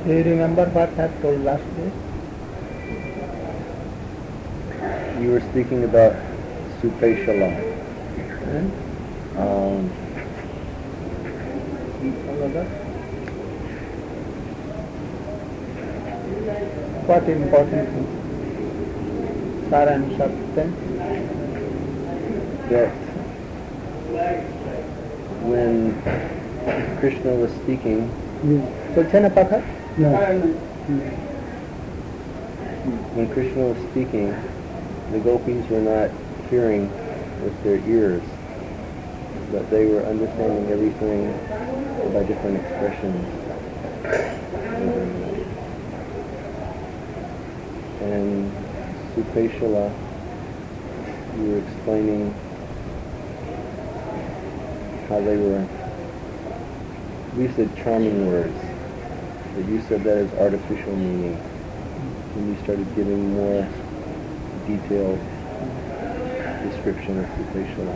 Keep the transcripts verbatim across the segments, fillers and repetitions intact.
Do you remember what I told last day? You were speaking about Supeshala. And Um, another? What important thing? Sara and substance? that when Krishna was speaking, বলছে না কথা? when Krishna was speaking, the gopis were not hearing with their ears, but they were understanding everything by different expressions. And Supeshala, you were explaining how they were, we said charming words, but you said that as artificial meaning. And you started giving more detailed description of Supeshala.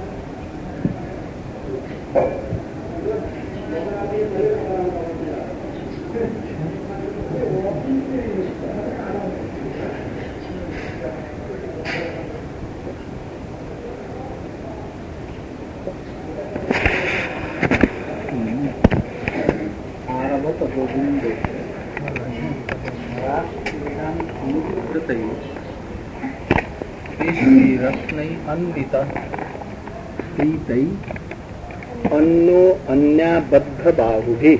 गोविंदो रत्नै अन्वित प्रीतै अन्नो अन्याबद्ध बाहुभिः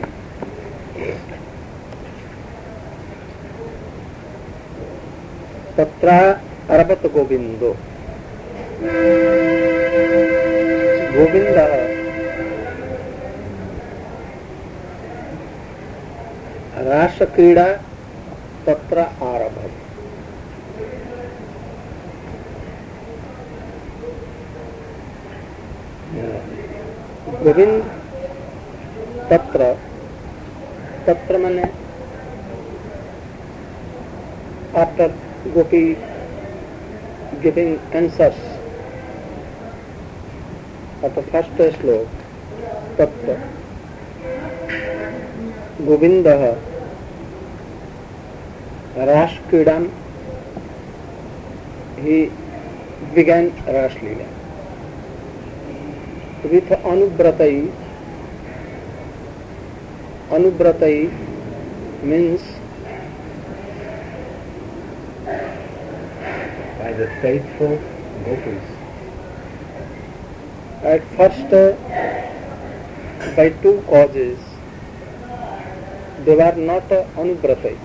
तत्र अरबत गोविंदो गोविंदः रासक्रीडा तत्र आरभत। गोविंद तत्र तत्र माने after Gopi giving answers after first shloka तत्र गोविंदः रासक्रीडां he began Raslila with Anubratai. Anubratai means By the faithful gopis. At first, uh, by two causes, they were not uh, Anubratai,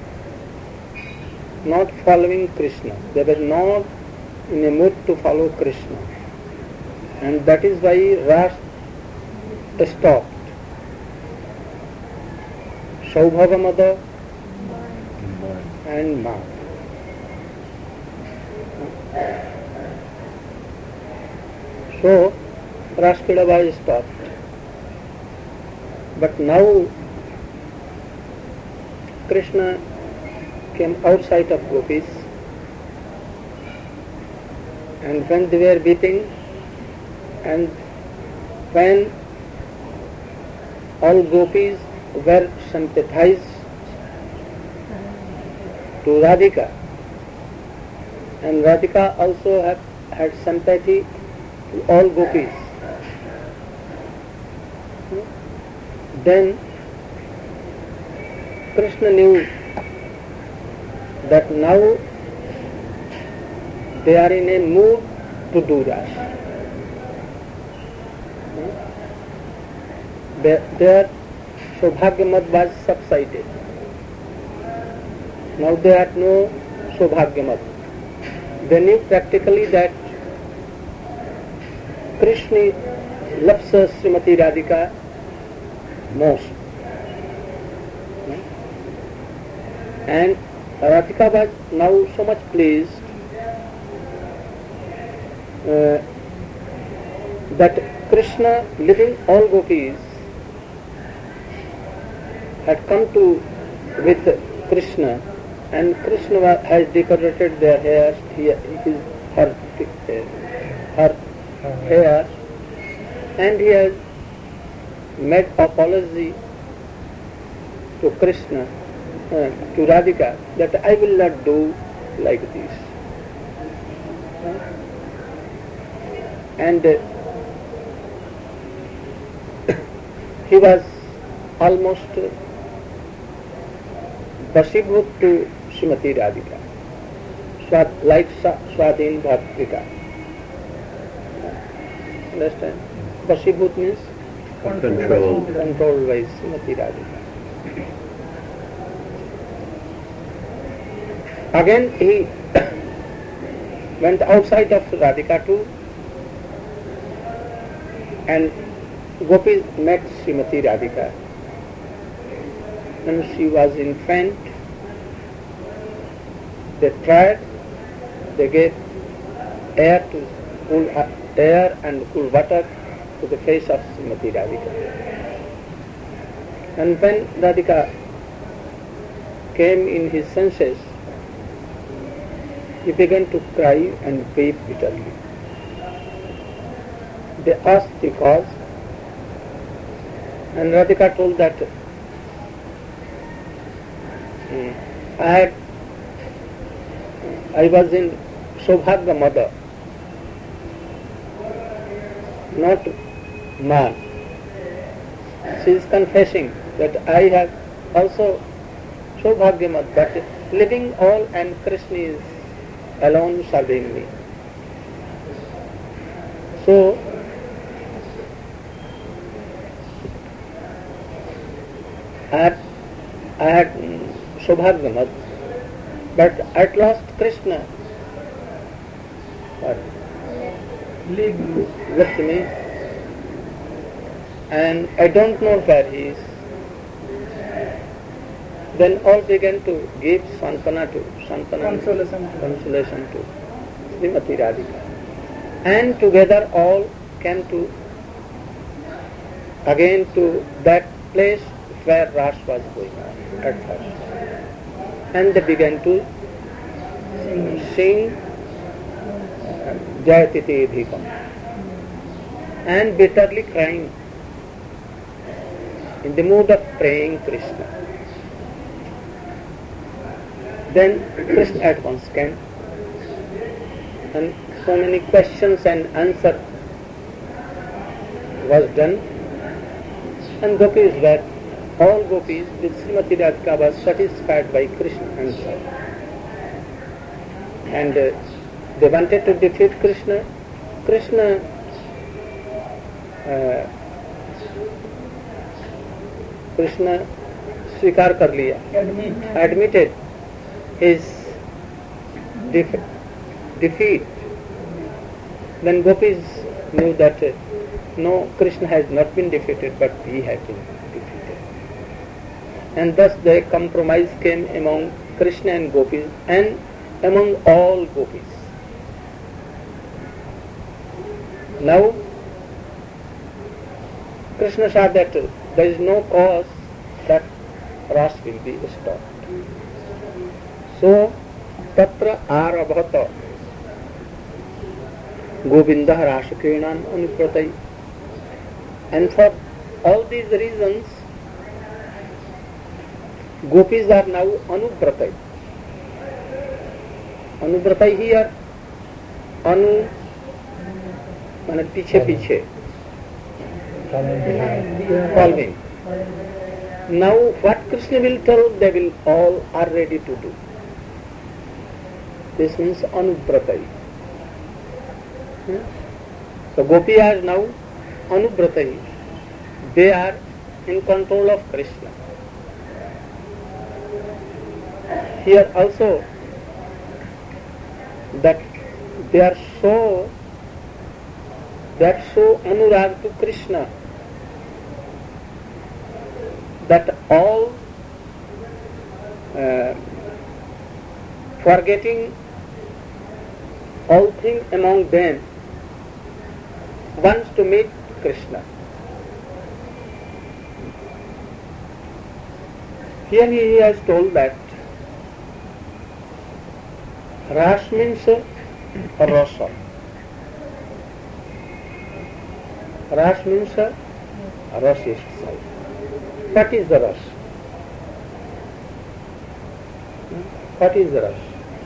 not following Krishna. They were not in a mood to follow Krishna. And that is why Ras stopped. Saubhavamada and Ma. So, Raskida was stopped. But now, Krishna came outside of gopis, and when they were weeping, and when all gopis were sympathized to Radhika, and Radhika also have, had sympathy to all gopis, then Krishna knew that now they are in a mood to do that. Their Saubhagyamad was subsided. Now they had no Saubhagyamad. They knew practically that Krishna loves Srimati Radhika most. And Radhika was now so much pleased uh, that Krishna, leaving all gopis, had come to with Krishna, and Krishna has decorated their hair, his, her, her hair, and he has made apology to Krishna uh, to Radhika that I will not do like this. And uh, he was almost uh, Vasibhut to Srimati Radhika, Swat, like Swadhin Bhaktika. Understand? Vasibhut means Controlled. Controlled by Srimati Radhika. Again he went outside of Radhika too, and Gopis met Srimati Radhika, and she was in faint. They tried, they gave air to cool air and cool water to the face of Srimati Radhika. And when Radhika came in his senses, he began to cry and weep bitterly. They asked the cause, and Radhika told that mm, I had, I was in Saubhagya mother, not man. She is confessing that I have also Saubhagya mother, but living all and Krishna is alone serving me. So I had, I had Saubhagya mother, but at last Krishna what, left me, and I don't know where he is. Then all began to give Sankana to Sankana Consolation. consolation to Srimati Radhika, and together all came to again to that place where Ras was going on at first, and they began to sing uh, Jayatiti Dhikam and bitterly crying in the mood of praying Krishna. Then Krishna at once came, and so many questions and answers was done, and gopis were, all gopis with Srimati Radhika was satisfied by Krishna answer, and uh, they wanted to defeat Krishna. Krishna uh, Krishna स्वीकार कर लिया, admitted his def- defeat. Then gopis knew that uh, no, Krishna has not been defeated, but he has been defeated. And thus the compromise came among Krishna and gopis and among all gopis. Now Krishna saw that uh, there is no cause that Ras will be stopped. So, tatra arabhata Govinda Rashakrinan Anupratai. And for all these reasons, gopis are now Anupratai. Anupratai here, Anu, mane piche piche, following. Now what Krishna will tell, they will all are ready to do. This means Anubratai. So Gopi are now Anubratai. They are in control of Krishna. Here also that they are so that so anurag to Krishna that all uh, forgetting all things among them wants to meet Krishna. Here he has told that Ras means rasa. Ras means rasic side. What is the ras? What is rush?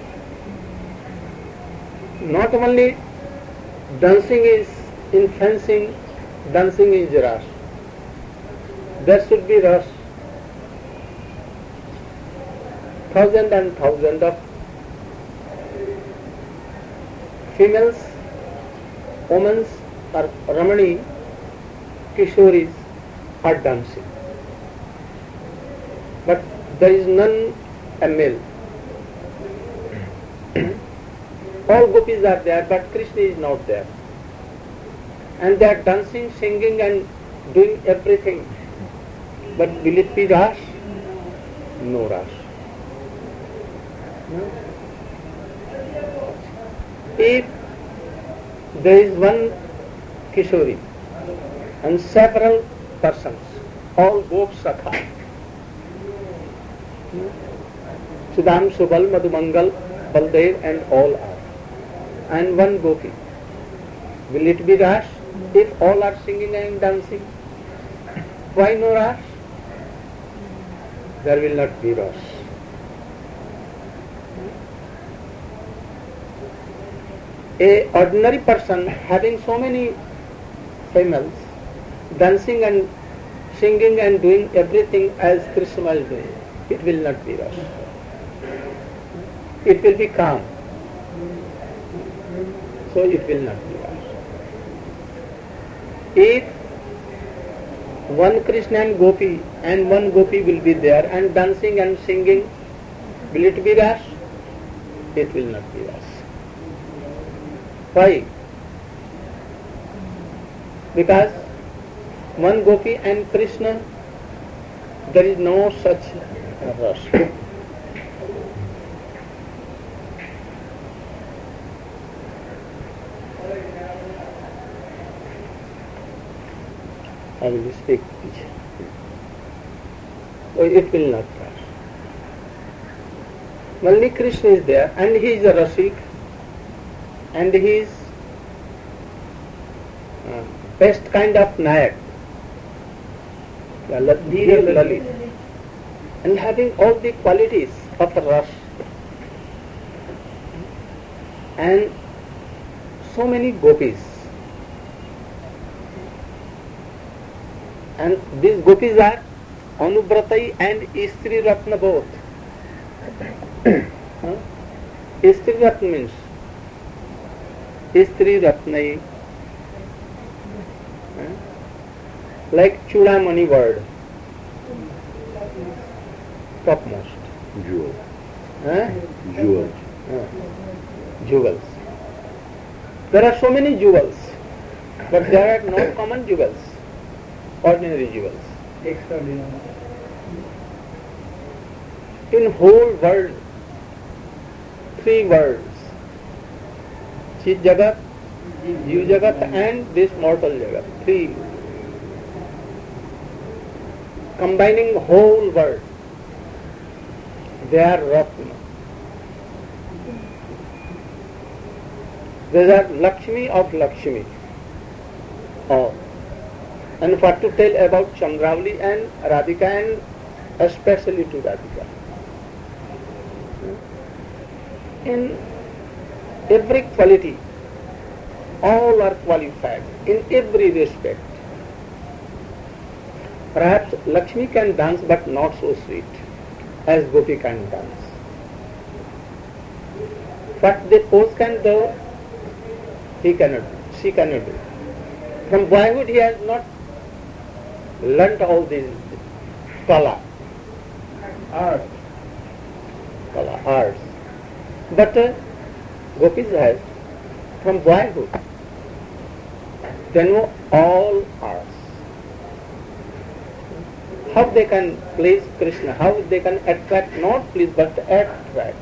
Not only dancing is in fencing, dancing is rush. There should be rush. Thousand and thousand of females, women or Ramani, Kishoris are dancing. But there is none a male. All gopis are there, but Krishna is not there. And they are dancing, singing and doing everything. But will it be Ras? No Ras. No? If there is one Kishori and several persons, all gop sakha, Sudam, Subal, Madhumangal, Baldev and all are, and one gopi, will it be Ras? If all are singing and dancing, why no Ras? There will not be Ras. A ordinary person having so many females dancing and singing and doing everything as Krishna is doing, it will not be Ras. It will be calm. So it will not be Ras. If one Krishna and Gopi and one Gopi will be there and dancing and singing, will it be Ras? It will not be Ras. Why? Because one Gopi and Krishna, there is no such Ras. I will speak. So it will not pass. Only Krishna is there, and he is a Rasik, and he is uh, best kind of Nayak, Dhir Lalit, and having all the qualities of a Ras, and so many gopis. And these gopis are Anubratai and Istri Ratna both. huh? Istri Ratna means Istri Ratnai, huh? like Chudamani word, topmost. Jewel. Huh? Jewel. Huh. Jewels. There are so many jewels, but there are no common jewels. Ordinary jewels. Extraordinary. In whole world, three worlds, Chit Jagat, Jiv Jagat and this mortal Jagat, three. Combining whole world, they are Ratna. They are Lakshmi of Lakshmi. Oh. And what to tell about Chandravali and Radhika, and especially to Radhika. In every quality, all are qualified in every respect. Perhaps Lakshmi can dance but not so sweet as Gopi can dance. What the pose can do, he cannot do, she cannot do. From boyhood he has not learnt all these kala, Art. kala, arts. But uh, gopis have from boyhood. They know all arts. How they can please Krishna, how they can attract, not please but attract.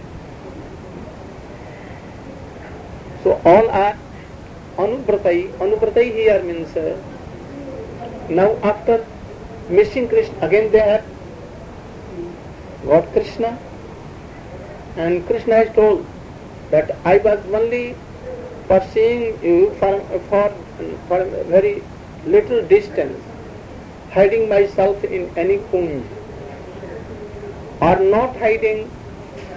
So all are Anubratai. Anubratai here means uh, now after missing Krishna, again they have got Krishna, and Krishna has told that I was only pursuing you for, for, for a very little distance, hiding myself in any kunj, or not hiding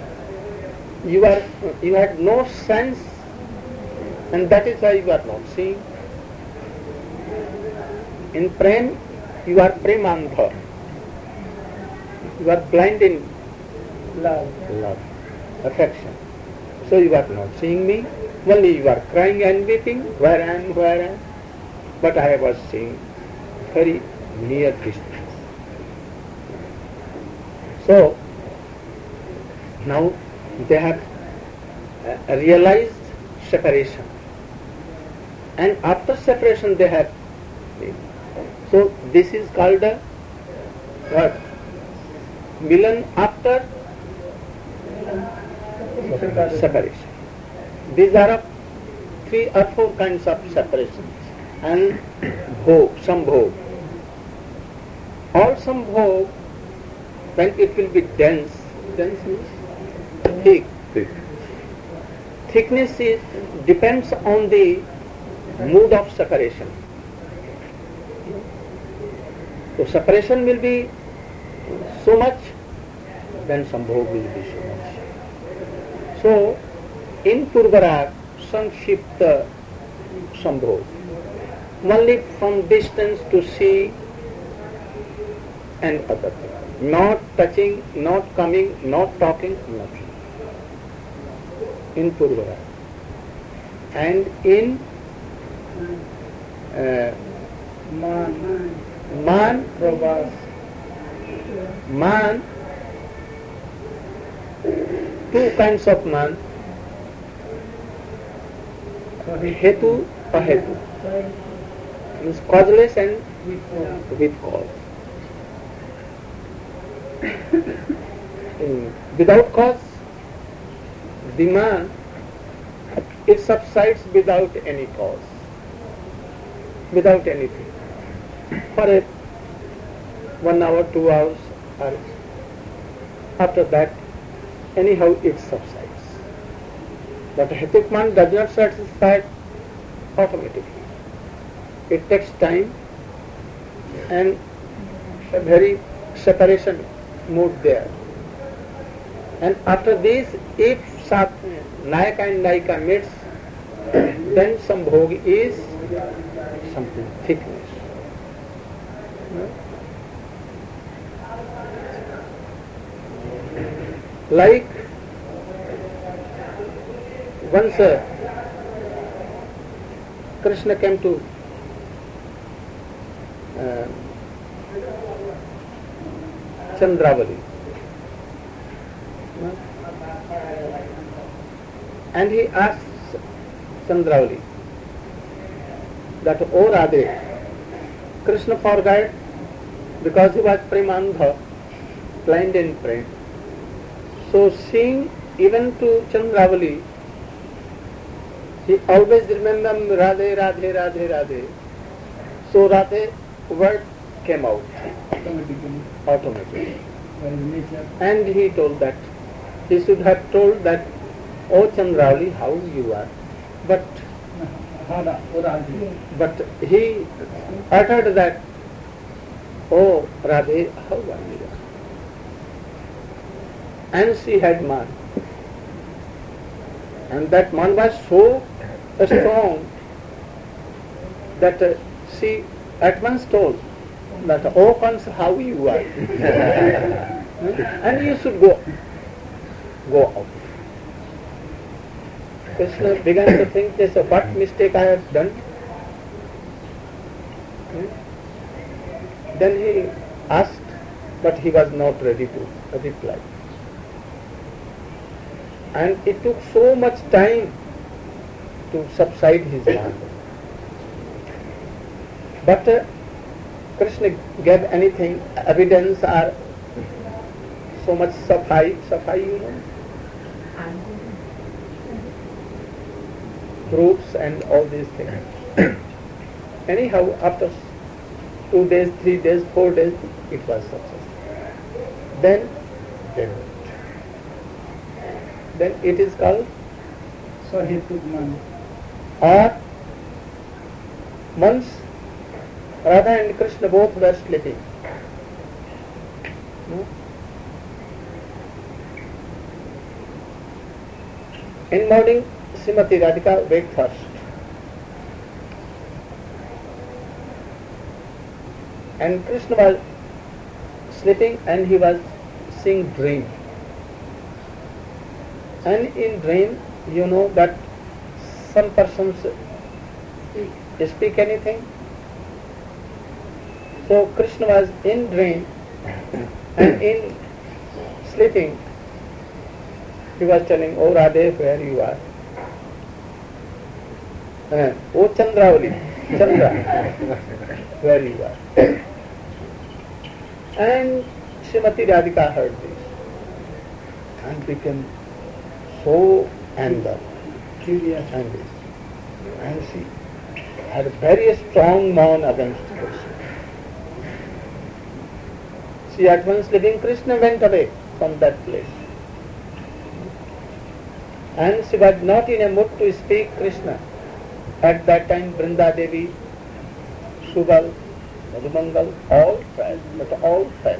you are you had no sense, and that is why you are not seeing. In prem, you are premandha. You are blind in love, love, affection. So you are not seeing me. Only you are crying and weeping. Where I am, where I am. But I was seeing very near distance. So now they have uh, realized separation, and after separation they have. So this is called a what? Milan after separation. These are of three or four kinds of separations. And bhog, sambhog. All sambhog, when it will be dense, dense means thick. thick. Thickness is, depends on the mood of separation. So separation will be so much, then sambhog will be so much. So in Purvarag, Sanshipta Sambhog, only from distance to see and other things. Not touching, not coming, not talking, nothing. In Purvarag. And in uh, man, Man, Prabhas, man, two kinds of man, hetu, ahetu, means causeless and with cause. In, without cause, the man, it subsides without any cause, without anything. For a one hour, two hours, or after that, anyhow it subsides. But hetuk man does not satisfy automatically. It takes time and a very separation mood there. And after this, if Sat, Nayaka and Nayika meets, then Sambhog is something thickness. Like once uh, Krishna came to uh, Chandravali, and he asked Chandravali that, "O Radhe, Krishna forgot because he was premandha, blind in prem. So seeing even to Chandravali, he always remembered Radhe, Radhe, Radhe, Radhe. So Radhe word came out automatically, automatically. by nature. And he told that, he should have told that, "O Chandravali, how you are." But Hada, Radhe. but he uttered that, "Oh Radhe, how are you?" And she had man. And that man was so strong that uh, she at once told that, "Oh Kans, how you are." And you should go, go out. Krishna began to think this, uh, what mistake I have done. Hmm? Then he asked, but he was not ready to reply. And it took so much time to subside his mind. But uh, Krishna gave anything, evidence or so much safai, safai you know, proofs and all these things. Anyhow, after two days, three days, four days, it was successful. Then, then, then it is called, So he took man. or once Radha and Krishna both were sleeping. No? In morning, Srimati Radhika wake first. And Krishna was sleeping and he was seeing dream. And in dream, you know that some persons speak anything. So Krishna was in dream and in sleeping, he was telling, "Oh Radhe, where you are? Uh, oh Chandravali, Chandra, where you are?" And Srimati Radhika heard this and became so angry, Curious. angry. And she had a very strong moan against Krishna. She at once leaving Krishna went away from that place. And she was not in a mood to speak Krishna. At that time Vrinda Devi, Subal, Madhumangal, all fell, but all fell.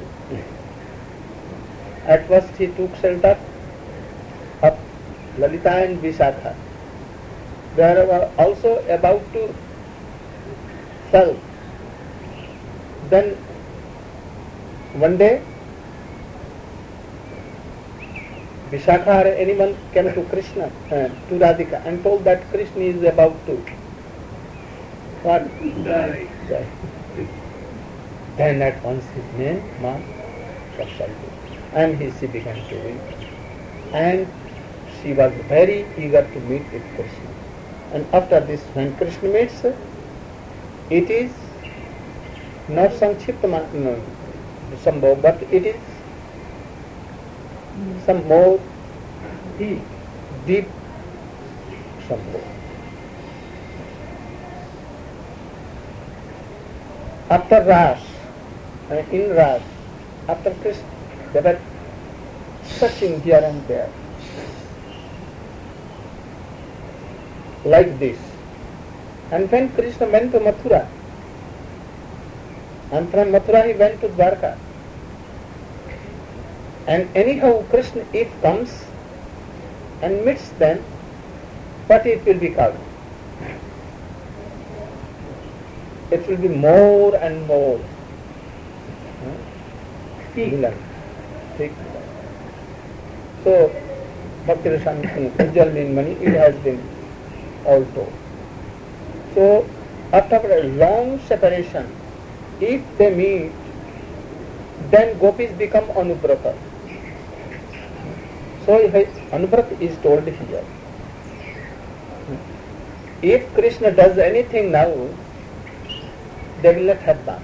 At first he took shelter of Lalita and Vishakha. They were also about to fall. Then one day Vishakha or anyone came to Krishna, uh, to Radhika, and told that Krishna is about to what? Die. Die. Then at once his name, Ma, subsided. And he, she began to weep. And she was very eager to meet with Krishna. And after this, when Krishna meets, it is not Sanchipta, no, Sambhav, but it is some more deep, deep Sambhav. After Ras, uh, in Ras, after Krishna, they were searching here and there, like this. And when Krishna went to Mathura, and from Mathura he went to Dwarka, and anyhow Krishna, if comes and meets them, what it will be called? It will be more and more villain, thick. So, Bhakti Rasamrita, Ujjal mean money, it has been all told. So, after a long separation, if they meet, then gopis become anubrata. So, anubrata is told here. If Krishna does anything now, they will not have bath,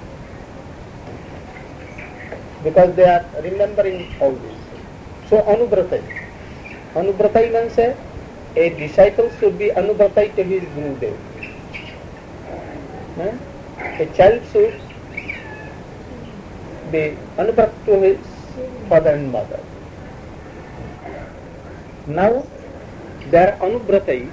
because they are remembering all this. So anubratai. Anubratai means a disciple should be anubratai to his Gurudev. A child should be anubrat to his father and mother. Now they are anubratai.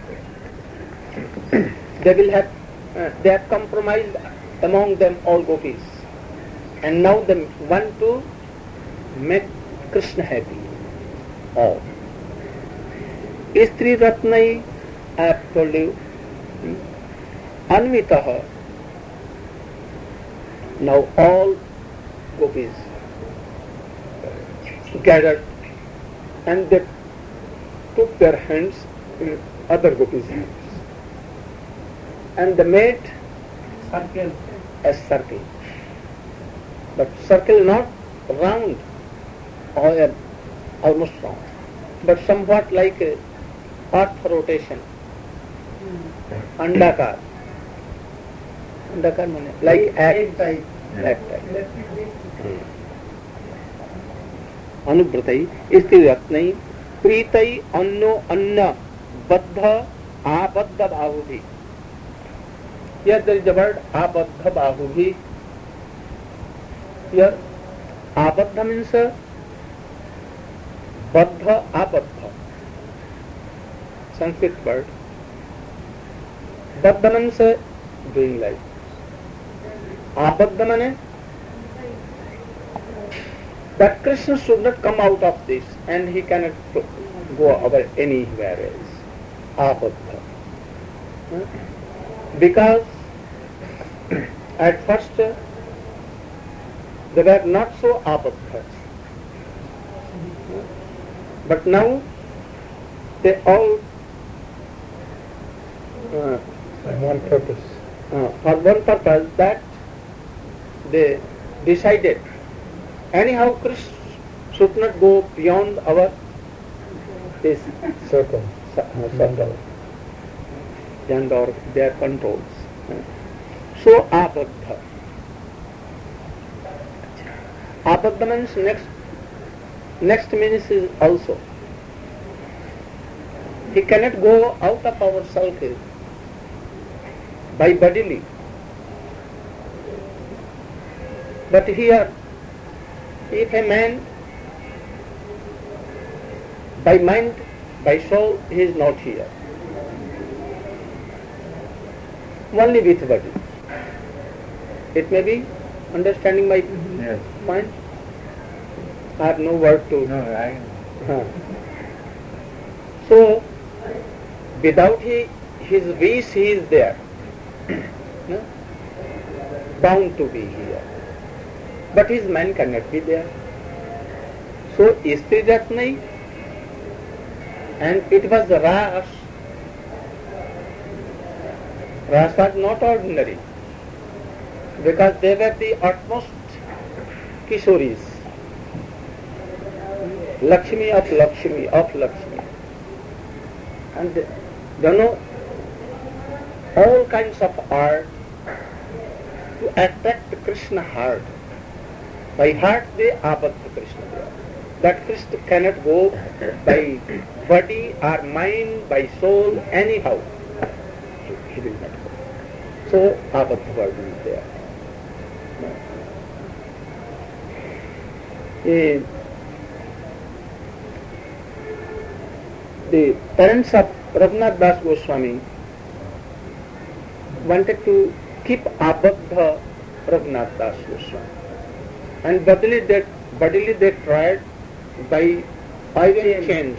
They will have Uh, they have compromised among them all gopis, and now they want to make Krishna happy. All. Istri Ratnai, I have told you, Anvitaha. Now all gopis gathered and they took their hands in other gopis' hands. And they made Circle. a circle, but circle not round or almost round, but somewhat like a part for rotation. Andakar. Andakar means like egg type. Egg type. Anubratai isti ratnai pritai anno anna baddha abaddha bahubhi. Here there is the word abaddha bahubhi. Here abaddha means baddha abaddha. Sanskrit word. Baddha means doing like. Abaddha means that Krishna should not come out of this and he cannot go over anywhere else. Abadha. Huh? Because at first uh, they were not so abadhas. But now they all uh, one purpose. uh, for one purpose that they decided anyhow Krishna should not go beyond our this Circle. uh, circle and or their controls. So abadha. Abadha means next next means is also. He cannot go out of our circle by bodily. But here, if a man by mind, by soul, he is not here. Only with body. It may be understanding my Yes. point. I have no word to. No, I. Huh. So, without he, his wish, he is there. No? Bound to be here. But his mind cannot be there. So, istri rat nahi. And it was Ras. Ras was not ordinary. Because they were the utmost Kishoris. Lakshmi of Lakshmi of Lakshmi. And you know, all kinds of art to attract Krishna heart. By heart they abadha Krishna there. That Krishna cannot go by body or mind, by soul, anyhow. He will not go. So abadha word is there. The, the parents of Raghunath Das Goswami wanted to keep abadha Raghunath Das Goswami. And bodily they, bodily they tried by iron chains.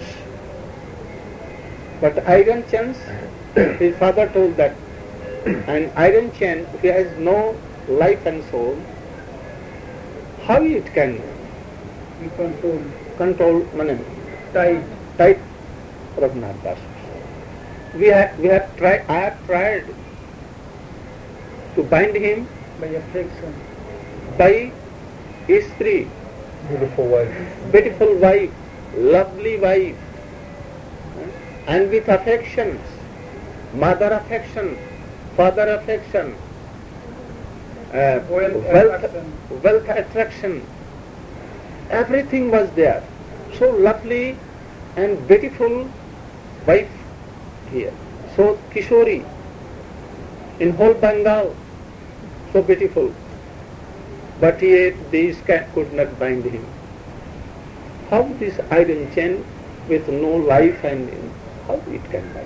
But iron chains, his father told that an iron chain, if it has no life and soul, how it can You control. control money? Tight. Tight Raghunath Das. We have, we have tried, I have tried to bind him By affection. by istri, Beautiful wife. beautiful wife, lovely wife, and with affections, mother affection, father affection, uh, Wealth wealth, attraction. wealth attraction, everything was there. So lovely and beautiful wife here. So Kishori, in whole Bengal, so beautiful. But yet these cat could not bind him. How this iron chain with no life and how it can bind?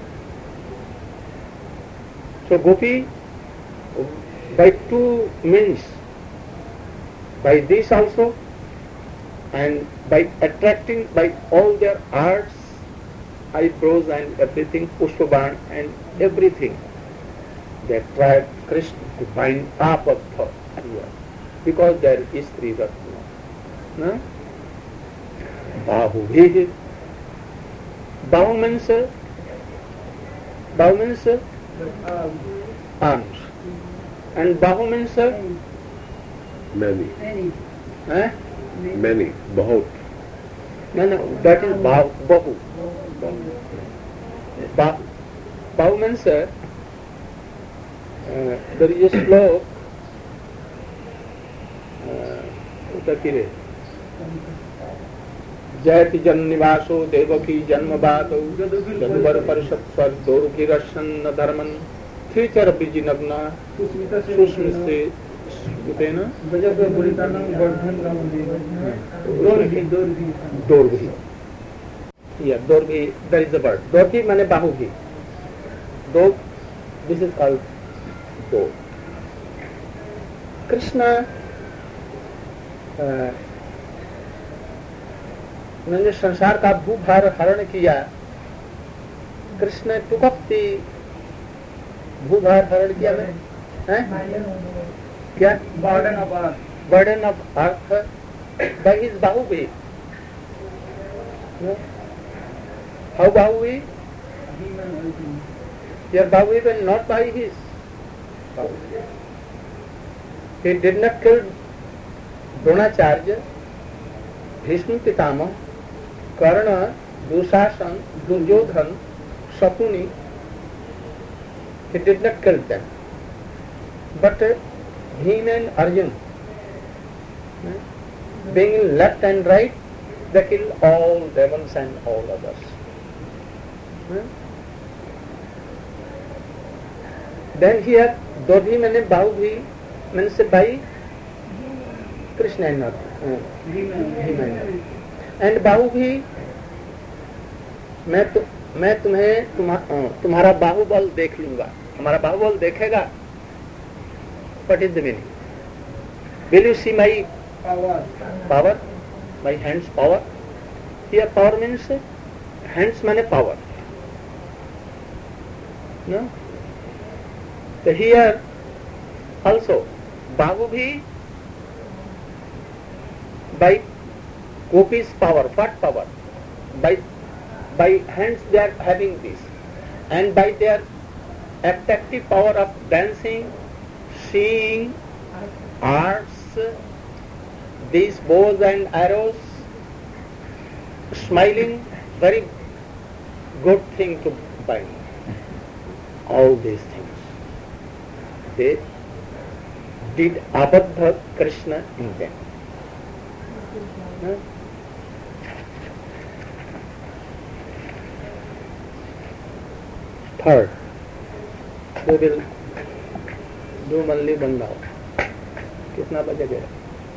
So Gopi, by two means, by this also, and by attracting by all their arts, eyebrows and everything, Pushpaban and everything, they tried Krishna to bind abadha here. Because there is three ratna. No? Bahu bhi. Bahu means, Bahu means But, um, arms. And Bahu means, Many, any. eh? many, bahut. No, no, that is Bahu. Bahu. Bahu, Bahu means, uh, there is a slok, uh, जयति जन निवासो देवकी जन्म बातो जदुबर परिषद स्वर दोरुकी रसन धर्मन थीचर बीजी नग्ना सुस्मिता से सुष्म से उतेन गजब बुलितानम वर्धन रामदेव दोर्घी दोर्घी दोर्घी या दोर्घी there is a word दोर्घी माने बाहुघी दो this is called दो Krishna uh, उन्होंने संसार का भूभार हरण किया. कृष्ण took up the भूभार हरण किया में क्या burden of earth. burden of earth by his Bahuvi. How Bahuvi? Human origin. Your Bahuvi was not by his. He did not kill Dronacharya, Bhishma Pitama, Karna, Dushasan, Duryodhan, Shakuni. He did not kill them. But uh, Bhima and Arjuna, hmm, being in left and right, they kill all demons and all others. Hmm? Then here, Dodhi means Bahubhi means by Krishna and not uh, Bhima and not. And Bahubhi, मैं तु, मैं तुम्हें तुम्हा, तुम्हारा बाहुबल देख लूंगा. हमारा बाहुबल देखेगा. What is the meaning? Will you see my Power. power? My hands power? Here power means hands means power. No? So here also Bahubhi by Gopi's power. What power? By by hands they are having this, and by their attractive power of dancing, seeing, arts, these bows and arrows, smiling, very good thing to buy. All these things. They did Abadha Krishna in them. Huh? Third, we will do only one now. कितना बजे गया?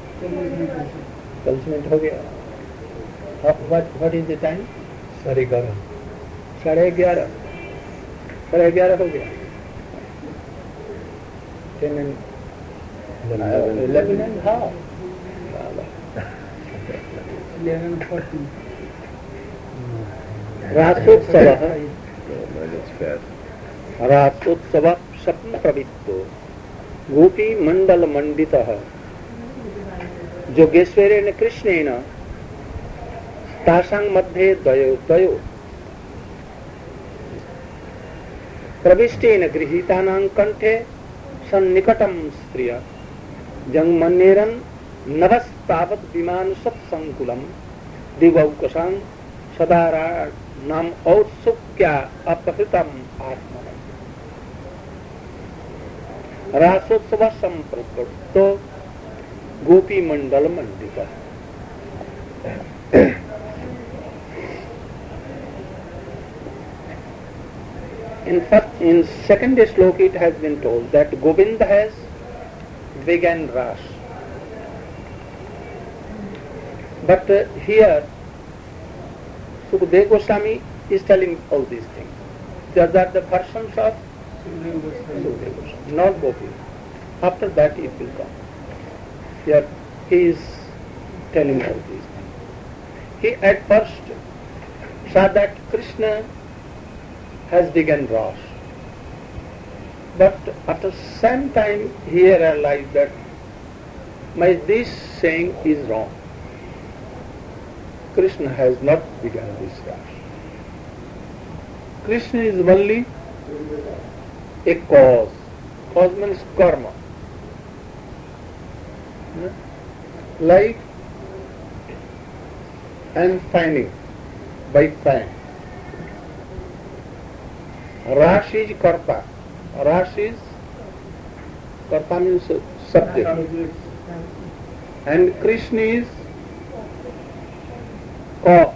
दस minute हो गया. What what is the time? साढ़े ग्यारह. साढ़े ग्यारह. साढ़े ग्यारह हो गया. Ten and uh, eleven and half. eleven forty. रासोत्सव. Mine is fast. रासोत्सव स्वप्न प्रवृत्तो गोपी मंडल मंडितः जोगेश्वरेण कृष्णेन तासां मध्ये द्वयो द्वयो प्रविष्टेन गृहीतानां कंठे सन्निकटं स्त्रिय जंगमन्नेरन् नभस्तावत् विमान सत्संकुलं दिवौकसां सदाराणाम् औत्सुक्या अपहृतम् आत्मनः रासोत्सव संप्रकृतो गोपी मंडल मंडिता. In first, in second sloka it has been told that Govinda has begun Ras. But uh, here Sukadeva Goswami is telling all these things. These are the persons of Sukadeva Goswami, not Gopi. After that it will come. Here he is telling all these things. He at first saw that Krishna has begun Ras. But after some time he realized that my this saying is wrong. Krishna has not begun this Ras. Krishna is only a cause. Cause means karma. Like I am finding by fan. Ras is karta. Ras is karta means subject. And Krishna is cause.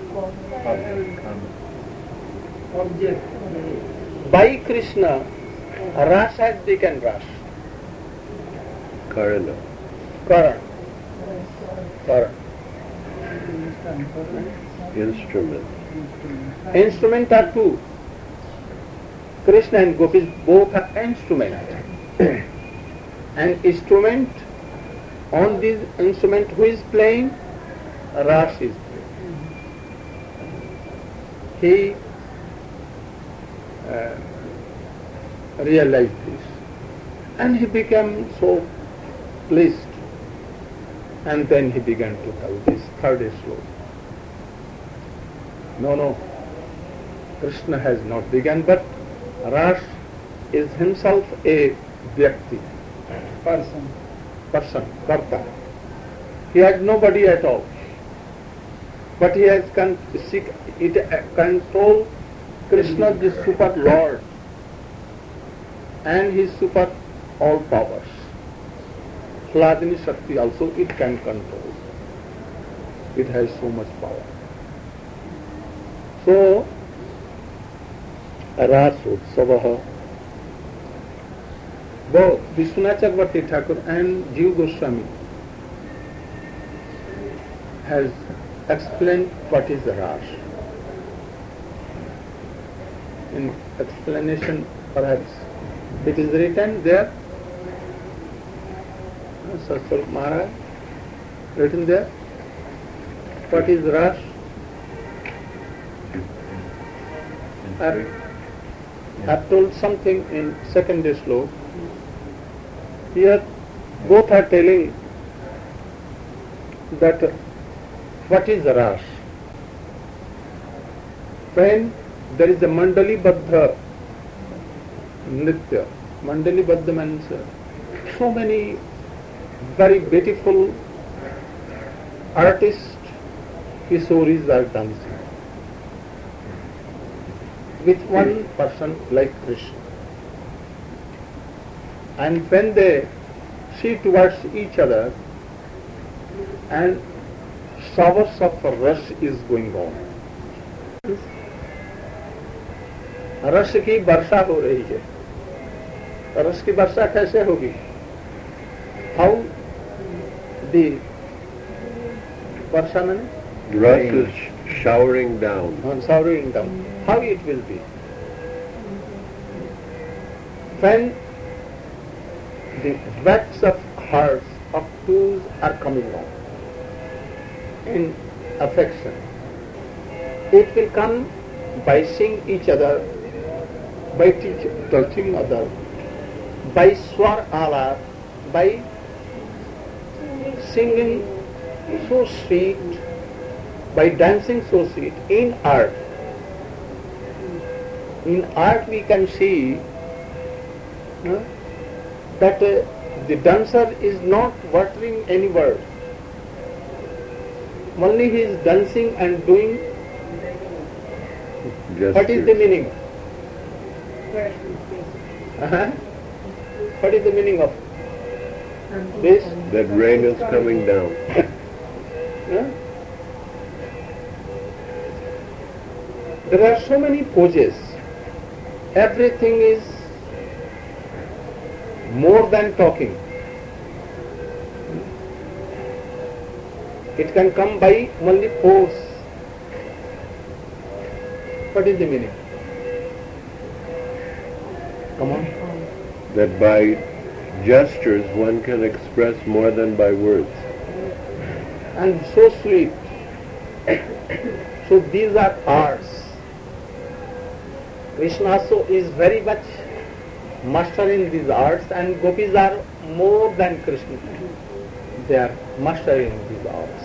Object. By Krishna, Ras has become Ras. Karana. Karan. Karan. Instrument. Instrument are two. Krishna and Gopis both are instrument. And instrument, on this instrument who is playing? Ras is playing. he uh, realized this, and he became so pleased. And then he began to tell this third sloka. No, no, Krishna has not begun, but Ras is himself a Vyakti, person. person, Karta. He has nobody at all. But he has con- seek, it, uh, control Krishna, the super Lord, and his super all powers. Hladini Shakti also it can control. It has so much power. So, Rasotsavaha. Both Vishwanath Chakravarti Thakur and Jiva Goswami has explained what is Ras. In explanation, perhaps it is written there. Saswar Maharaj written there. What is Ras? I have told something in second sloka. Here both are telling that what is Ras. When there is a Mandali Baddha Nritya. Mandali Baddha means so many very beautiful artists, Kishoris are dancing with one person like Krishna. And when they see towards each other, and showers of rush is going on. रस की वर्षा हो रही है. रस की वर्षा कैसे होगी? How the वर्षा में Rus is sh- showering down. showering down. How it will be? When the wax of hearts of twos are coming on in affection, it will come by seeing each other, by teach, touching other, by swar alap, by singing so sweet, by dancing so sweet. In art, in art we can see uh, that uh, the dancer is not uttering any word. Only he is dancing and doing. What is the meaning? Uh-huh. What is the meaning of this? That rain is coming down. Huh? There are so many poses. Everything is more than talking. It can come by only pose. What is the meaning? Come on. That by gestures one can express more than by words. And so sweet. So these are arts. Krishna also is very much master in these arts, and gopis are more than Krishna. They are master in these arts.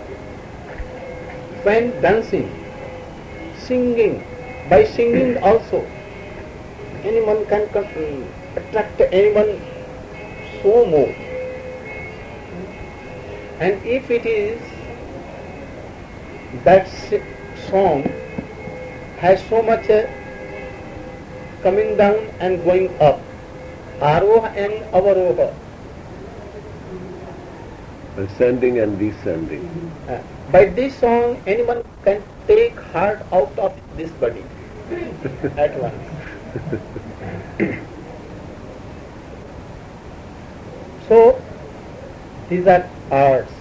When dancing, singing, by singing also, anyone can come, attract anyone so more. And if it is that song has so much uh, coming down and going up, aroha and avaroha, Ascending and descending. uh, by this song anyone can take heart out of this body at once. So these are arts.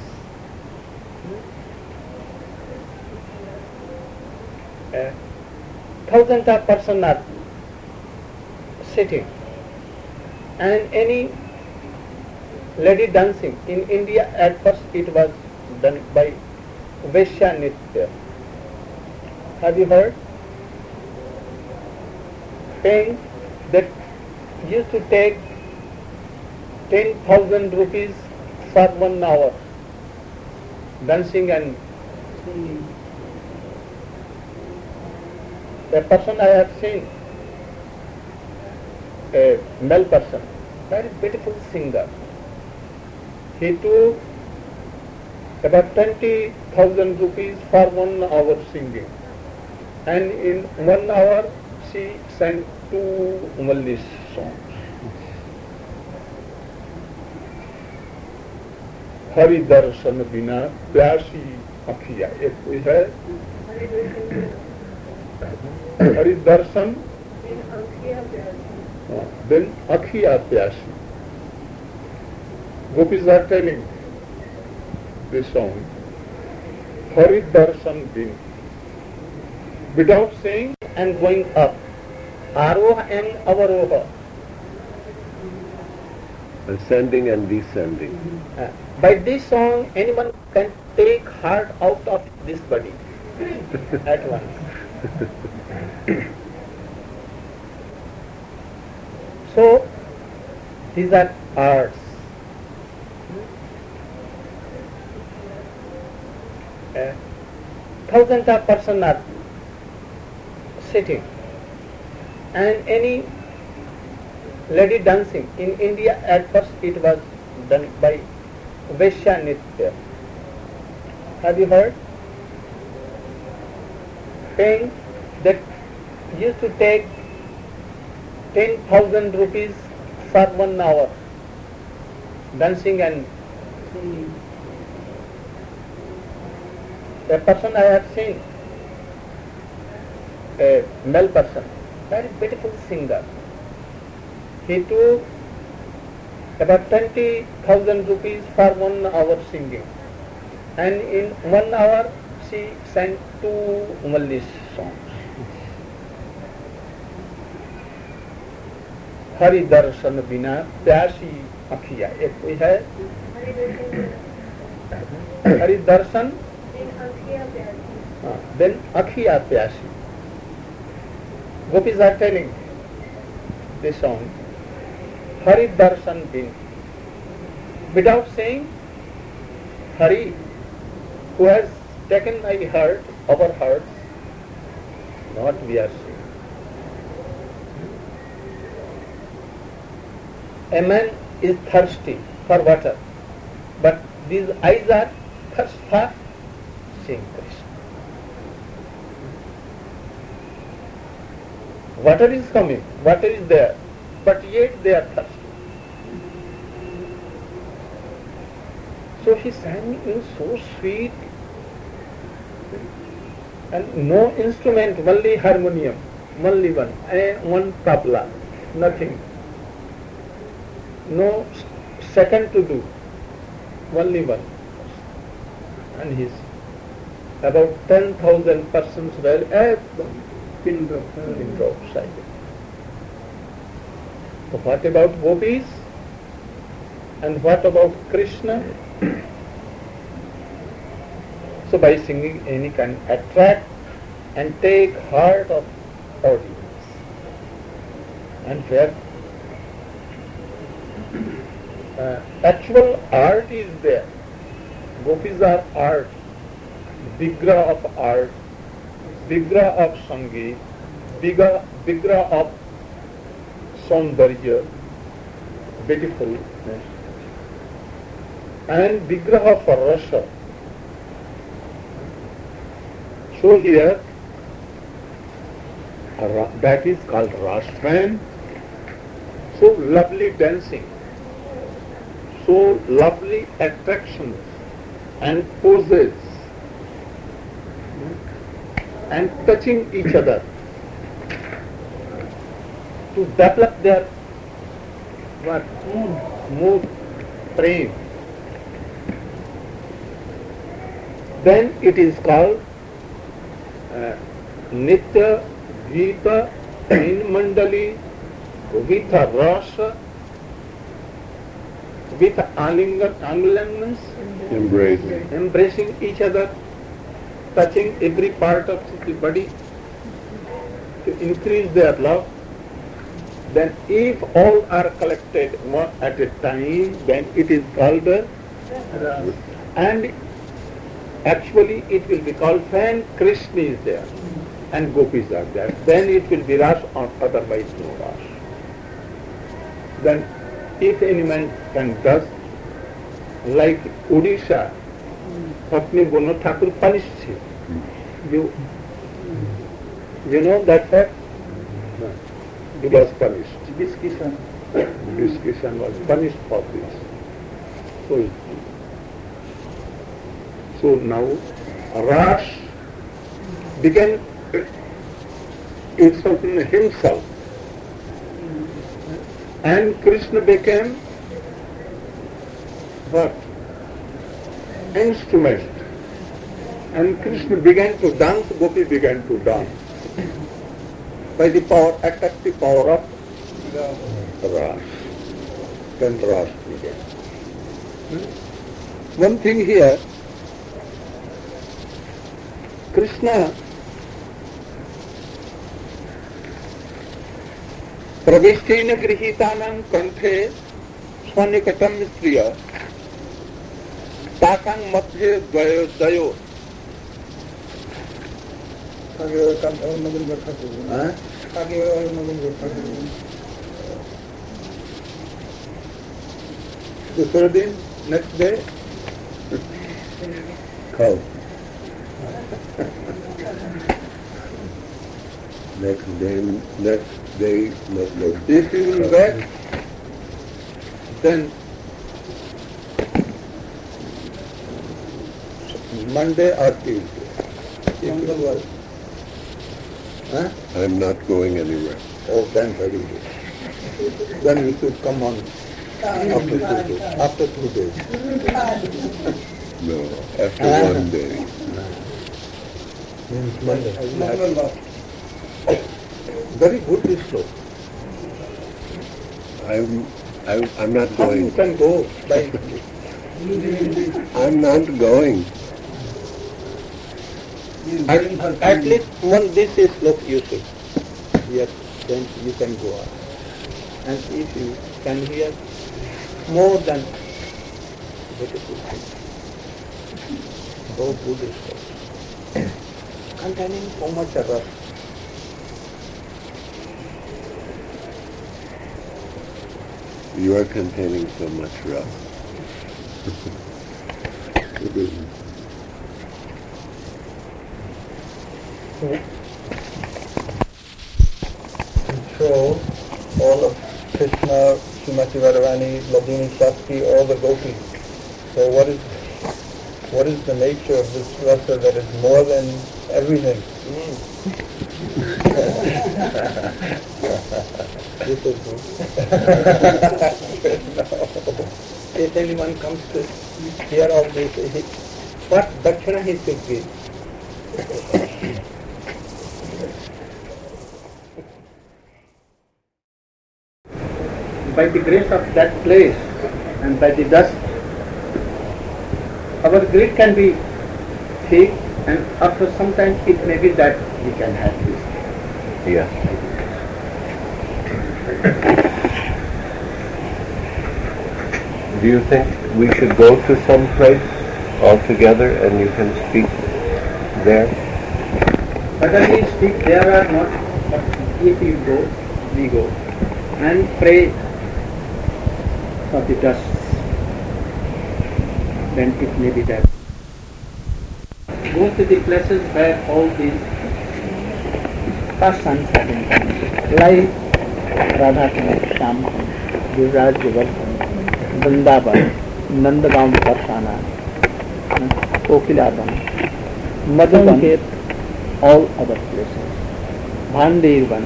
Uh, thousands of persons are sitting, and any lady dancing. In India at first it was done by Vaishya Nitya. Have you heard? paying that used to take ten thousand rupees for one hour dancing and singing. a person I have seen, a male person, very beautiful singer. He took about twenty thousand rupees for one hour singing, and in one hour she sang two Maldives songs. Hari दर्शन बिना प्यासी अखिया, एक कोई है हरि दर्शन बिन अखिया प्यासी. Gopis are telling this song, Hari Darshan Bin, without saying and going up, Aroha and Avaroha. Ascending and descending. Uh, by this song, anyone can take heart out of this body at once. So, these are arts. Uh, thousands of persons are sitting, and any lady dancing. In India, at first it was done by Vaishya Nitya. Have you heard? Paying that used to take ten thousand rupees for one hour dancing and Singing. a person I have seen, a male person, very beautiful singer. He took about twenty thousand rupees for one hour singing, and in one hour she sang two Maldives songs. Hari दर्शन बिना प्यासी अखिया, एक कोई है हरि दर्शन then Akhiya Pyasi. Gopis are telling this song, Hari Darshan Bin, without saying Hari, who has taken my heart, our hearts, not we are seeing. A man is thirsty for water, but these eyes are thirst for seeing Krishna. Water is coming, water is there, but yet they are thirsty. So he sang in so sweet, and no instrument, only harmonium, only one, and one tabla, nothing. No second to do, only one. And his about ten thousand persons were at pin drop, pin drop side. So what about gopis? And what about Krishna? So by singing any can attract and take heart of audience. And where uh, actual art is there. Gopis are art, Vigraha of art, Vigraha of Sangeet, Vigraha, Vigraha of Saundarya, beautifulness, and Vigraha for Rasa. So here, that is called Rashtrayan. So lovely dancing, so lovely attractions and poses, and touching each other to develop their what mood, prem. Then it is called uh, Nitya Gita in Mandali with a rasa, with alingaments, Embracing. embracing each other, touching every part of the body to increase their love. Then if all are collected one at a time, then it is called a ras. And actually it will be called when Krishna is there and gopis are there. Then it will be ras, or otherwise no ras. Then if any man can does like Odisha, Bhakti Bono Thakur punished him. You, you know that fact? No. He was punished. Biskishan. Biskishan was punished for this. So, so now Ras began insulting himself, and Krishna became what? Instrument. And Krishna began to dance, Gopi began to dance. By the power, attractive power of Ras. Then Ras began. Hmm? One thing here, Krishna pravesthena grihitanam kanthe swanikatam mistriya takang madhye dvayo dayo. Huh? The third day, next day, Cow. Next day, next day, next day. if you will back, then Monday or Tuesday. If you will work. Huh? I'm not going anywhere. Oh, then very good. Then you should come on after two days. After two days. No, after Ah. one day. Means Monday. Very good this show. I'm, I'm, I'm not How you going. can go by I'm not going. at, at least one this is look you should. Yes, then you can go on. And if you can hear more than beautiful things, so good is containing so much rasa. You are containing so much rust. Control all of Krishna, Srimati Radharani, Ladini Shakti, all the gopis. So what is what is the nature of this rasa that is more than everything? This is good. If anyone comes to hear all this, he, what dakshina he should give? By the grace of that place and by the dust, our greed can be thick, and after some time it may be that we can have this. Yeah. Do you think we should go to some place all together and you can speak there? Whether we speak there or not, but if you go, we go and pray for the dust, then it may be that. Go to the places where all these persons have been coming, like Radha Kund, Shyam Kund, Giriraj Govardhan, Vrindavan, Nandagaon Parsana, Kokiladam, Madhuban, all other places, Bhandirvan.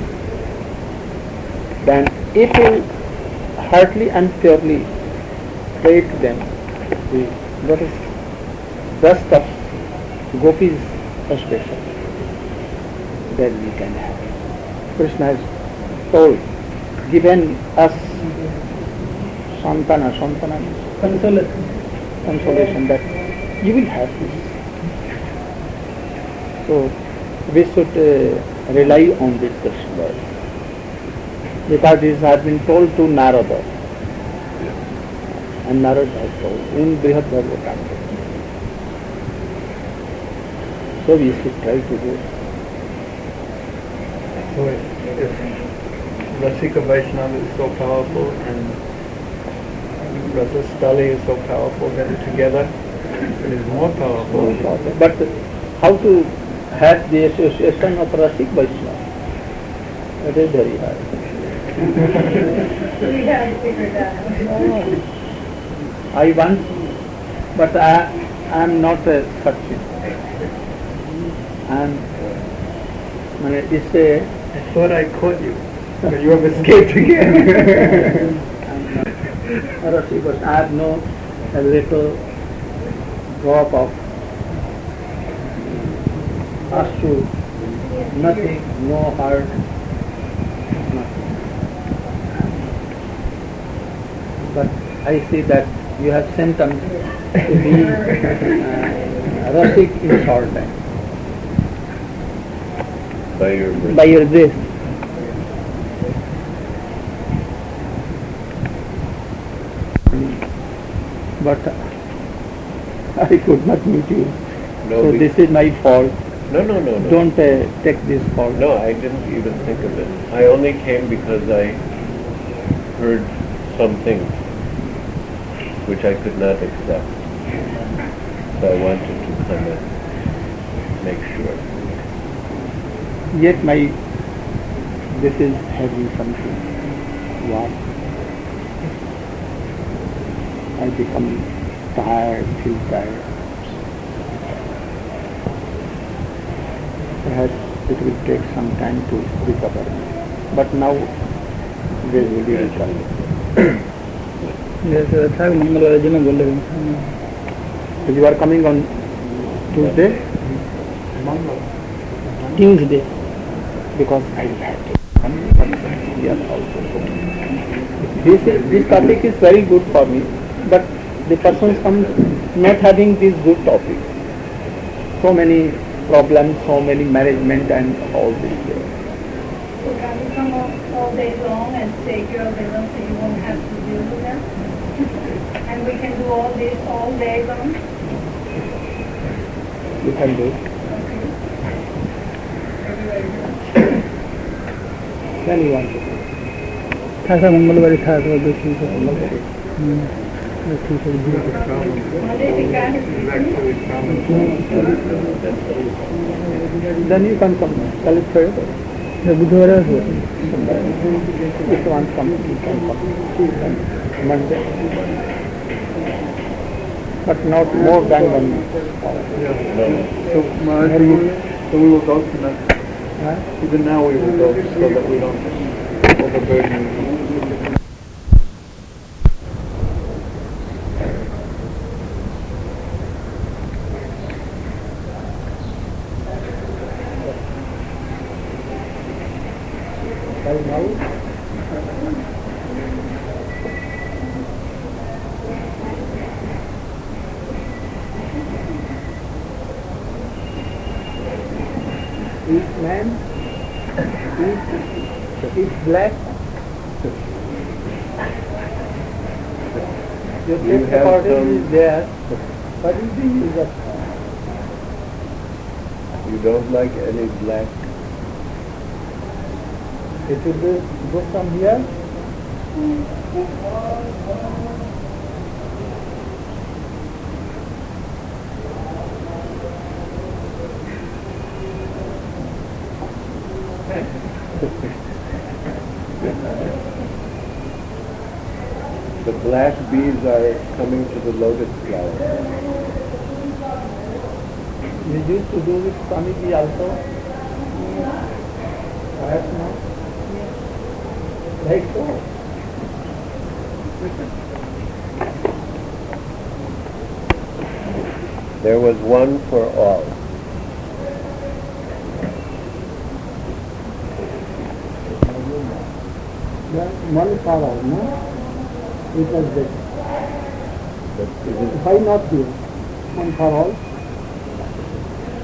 Then if you heartily and purely pray to them, we, what is dust of gopis especially, then we can have. Krishna has told, given us santana, santana means consolation, consolation that you will have this. So we should uh, rely on this Krishna word. because it has been told to Narada. And Narada has told in Brihad Bhagavatam. So we should try to do. So if, if Rasika Vaishnava is so powerful and Rasa Stali is so powerful, then together it is more powerful. But how to have the association of Rasik Vaishnava? It is very hard. We have figured out. I want, but I I am not a such. And when it say, I thought I caught you, but you have escaped again. I'm not Rasik, but I have no a little drop of Ashtu, nothing, no heart, nothing. But I see that you have symptoms to be uh, Rasik in short time. By your grace. By your grace. But I could not meet you. No, so we- this is my fault. No, no, no, no. Don't uh, take this fault. No, I didn't even think of it. I only came because I heard some things which I could not accept. So I wanted to come and make sure. Yet my, this is having something. Wow. I become tired, feel tired. Perhaps it will take some time to recover. But now, they will be recovered. So you are coming on Tuesday? Tuesday. Because I will have to come here also. This, is, this topic is very good for me, but the person comes not having this good topic. So many problems, so many management and all this. So can we come all, all day long and take care of them so you won't have to deal with them? And we can do all this all day long? You can do. Then you want to do. था मंगलवार था तो देखिए तो Monday we can. Then you can come. Tell it further. बुधवार है If you want to come, you can come. Monday. But not more than one month. So, Maharaj, we- so we will go tonight. Huh? Even now we will go so that we don't overburden you. Right now, each man, each, each black. Your You taste have according some- is there, but it is use of You don't like any black? it will be go from here. The black bees are coming to the lotus flower. We used to do with Swamiji also. Perhaps not. Like so. There was one for all. Yeah, one power, no? It was this. But is it Why not here? One for all?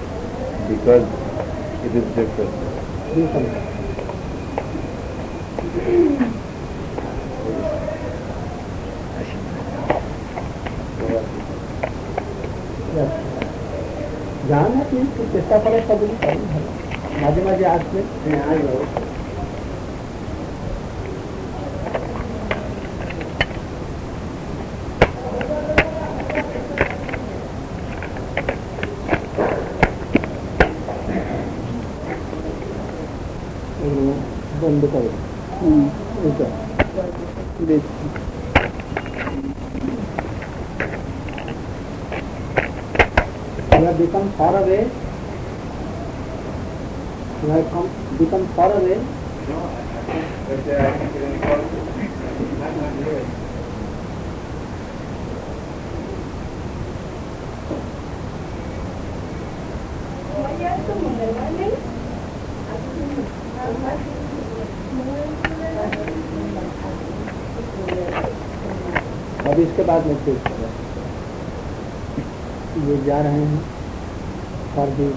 because it is different? Do something. জানা কিন্তু চেষ্টা করে সবই মাঝে মাঝে আসবে বন্ধ করে এটা দেখছি You have become far away. You have come, become far away. No, I think right there I can't get any closer. Not, not really. अब इसके बाद में चेक करें ये जा रहे हैं और भी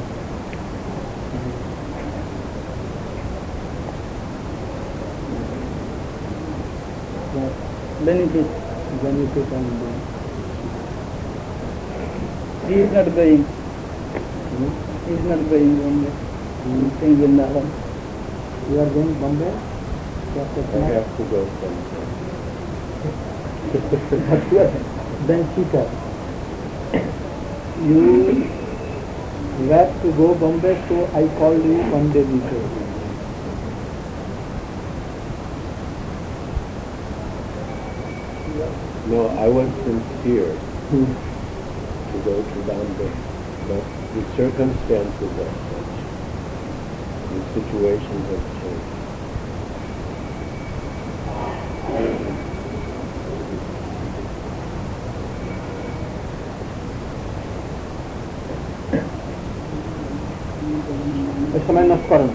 benefit benefit and he is not going hmm? he is not going Bombay hmm? in Vrindavan. You are going Bombay? I have to go somewhere. Then Sita, you have to go Bombay, so I called you one day before. No, I was sincere Hmm. to go to Bombay, but the circumstances are such. The situations have changed. समय नष्ट करना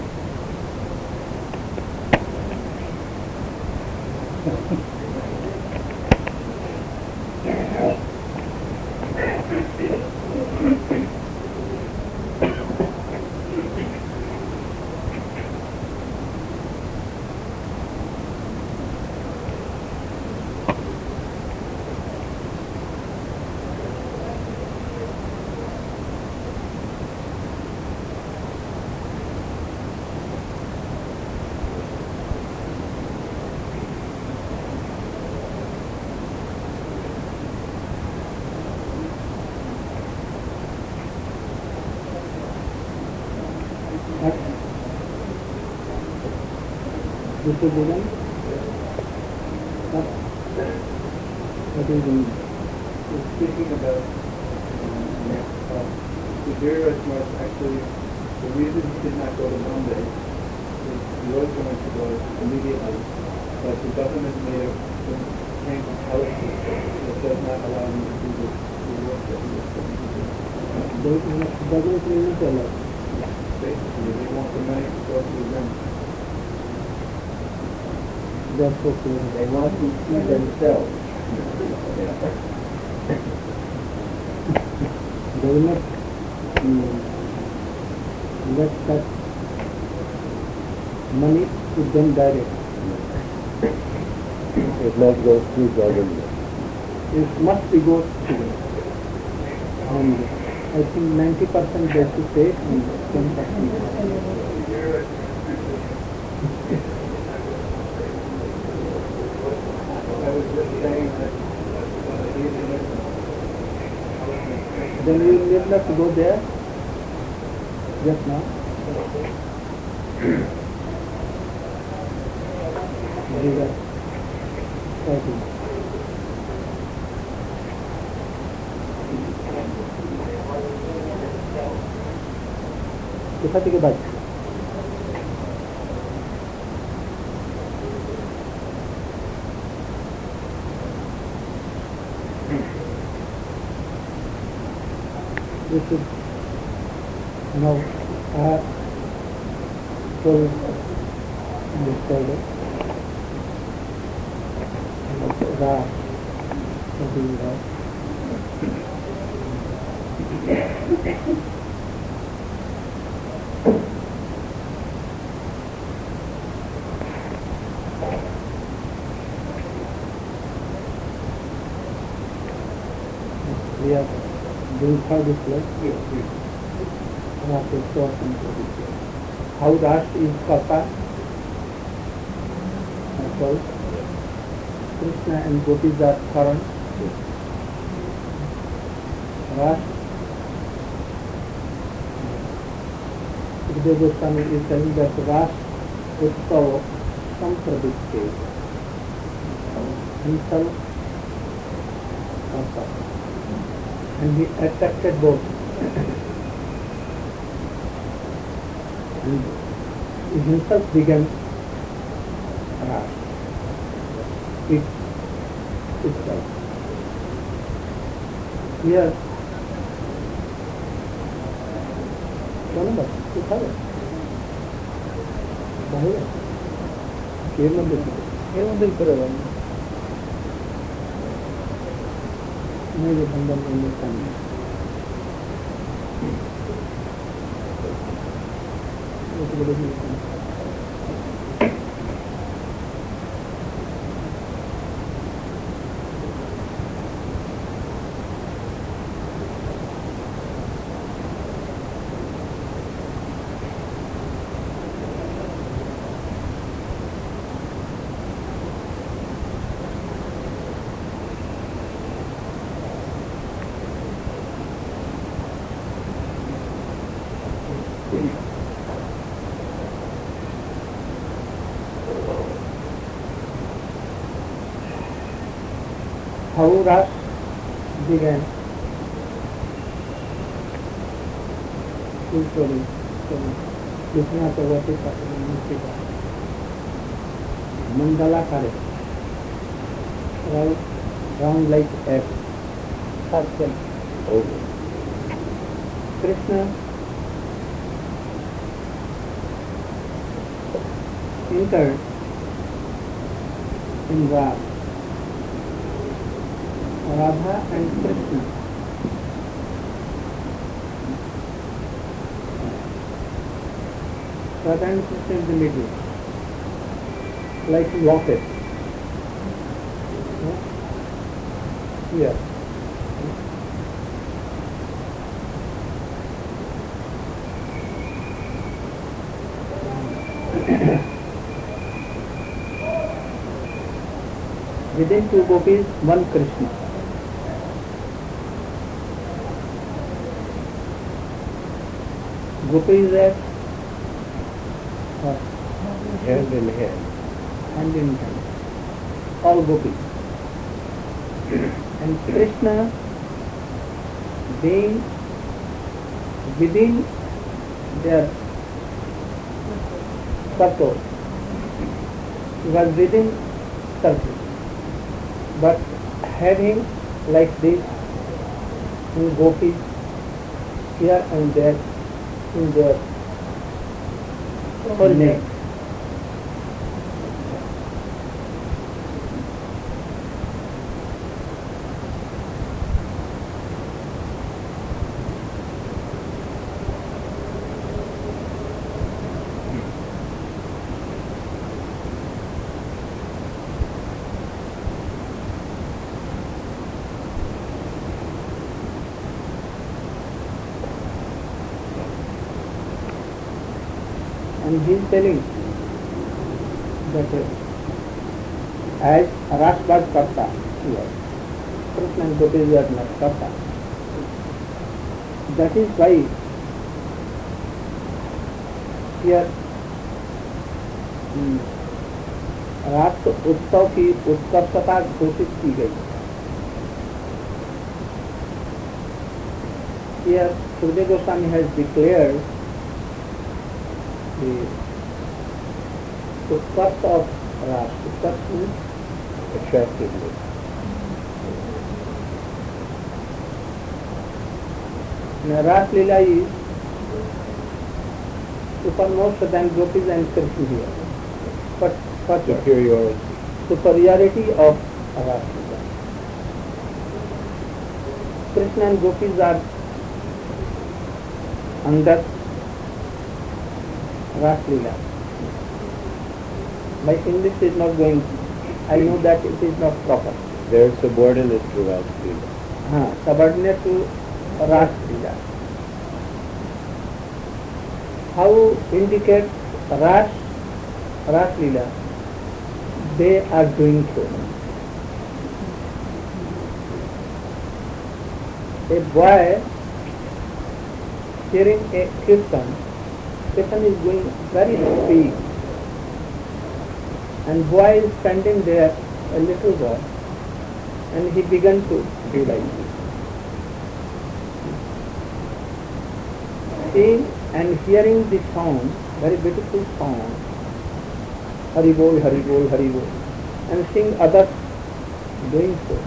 दूसरे भोजन Speaking about um, uh, the Viraj was actually the reason he did not go to Bombay is he was going to go immediately, but the government made a change of policy that does not allow him to do the, the work that he was going to do. government नहीं चला Basically, they want the money to go to them. That's okay. They want to see themselves. Government mm, let that money to them direct. It must go through government. It must be go through. And I think ninety percent they should take and ten percent. I was just saying that uh, he's in it. Then you need not to go there just now. Very well. Thank you. Kita tiga baca. We should now add full this folder. Ra, something like that. We are doing third display. Yes, yes. Rasa Utsav. How Rasa is Karta. So, Krishna and Gopis are current. Rasa. Sukadeva Goswami is telling that Rasa Utsav Sampradipte. Himself Karta. And he attracted both. And he himself began Rasa. It itself. Here, क्या number? कितना है? बाहर है? केर मंदिर की? केर मंदिर पर है नहीं ये बंधन मंदिर का नहीं वो तो बड़े ही how Rasa began. Full story. So, Krishna Parvati Musika. Mandala Kare. Round, round like F. Circle. Over. Krishna entered in Rasa. Radha and Krishna. Radha and Krishna in the middle, like locket. Here. Within two gopis, one Krishna. Gopis are uh, Hand in hand. hand in hand, all gopis. And Krishna being within their circle, he was within circle, but having like this in gopis here and there in their whole neck. And he is telling that uh, as Rasa was Karta, he was. Krishna and Gopis were not Karta. That is why here hmm, Rasa उत्सव की उत्कर्षता घोषित की गई. Here Sukadeva Goswami has declared the utkarsh of Rasa. Utkarsh means Attractiveness. Rasa Leela is uppermost than Gopis and Krishna here. But what Superiority. superiority of Rasa Leela. Krishna and Gopis are under Rasa Leela. My English is not going. I know that it is not proper. They're subordinate to Rasa Leela. हाँ, subordinate to Ras Leela. How indicate Ras, Ras Leela? They are doing so. A boy hearing a kirtan, kirtan is going very speed, and boy is standing there, a little boy, and he began to do like this. Seeing and hearing the sound, very beautiful sound, Hari Bol, Hari Bol, Hari Bol, and seeing others doing so.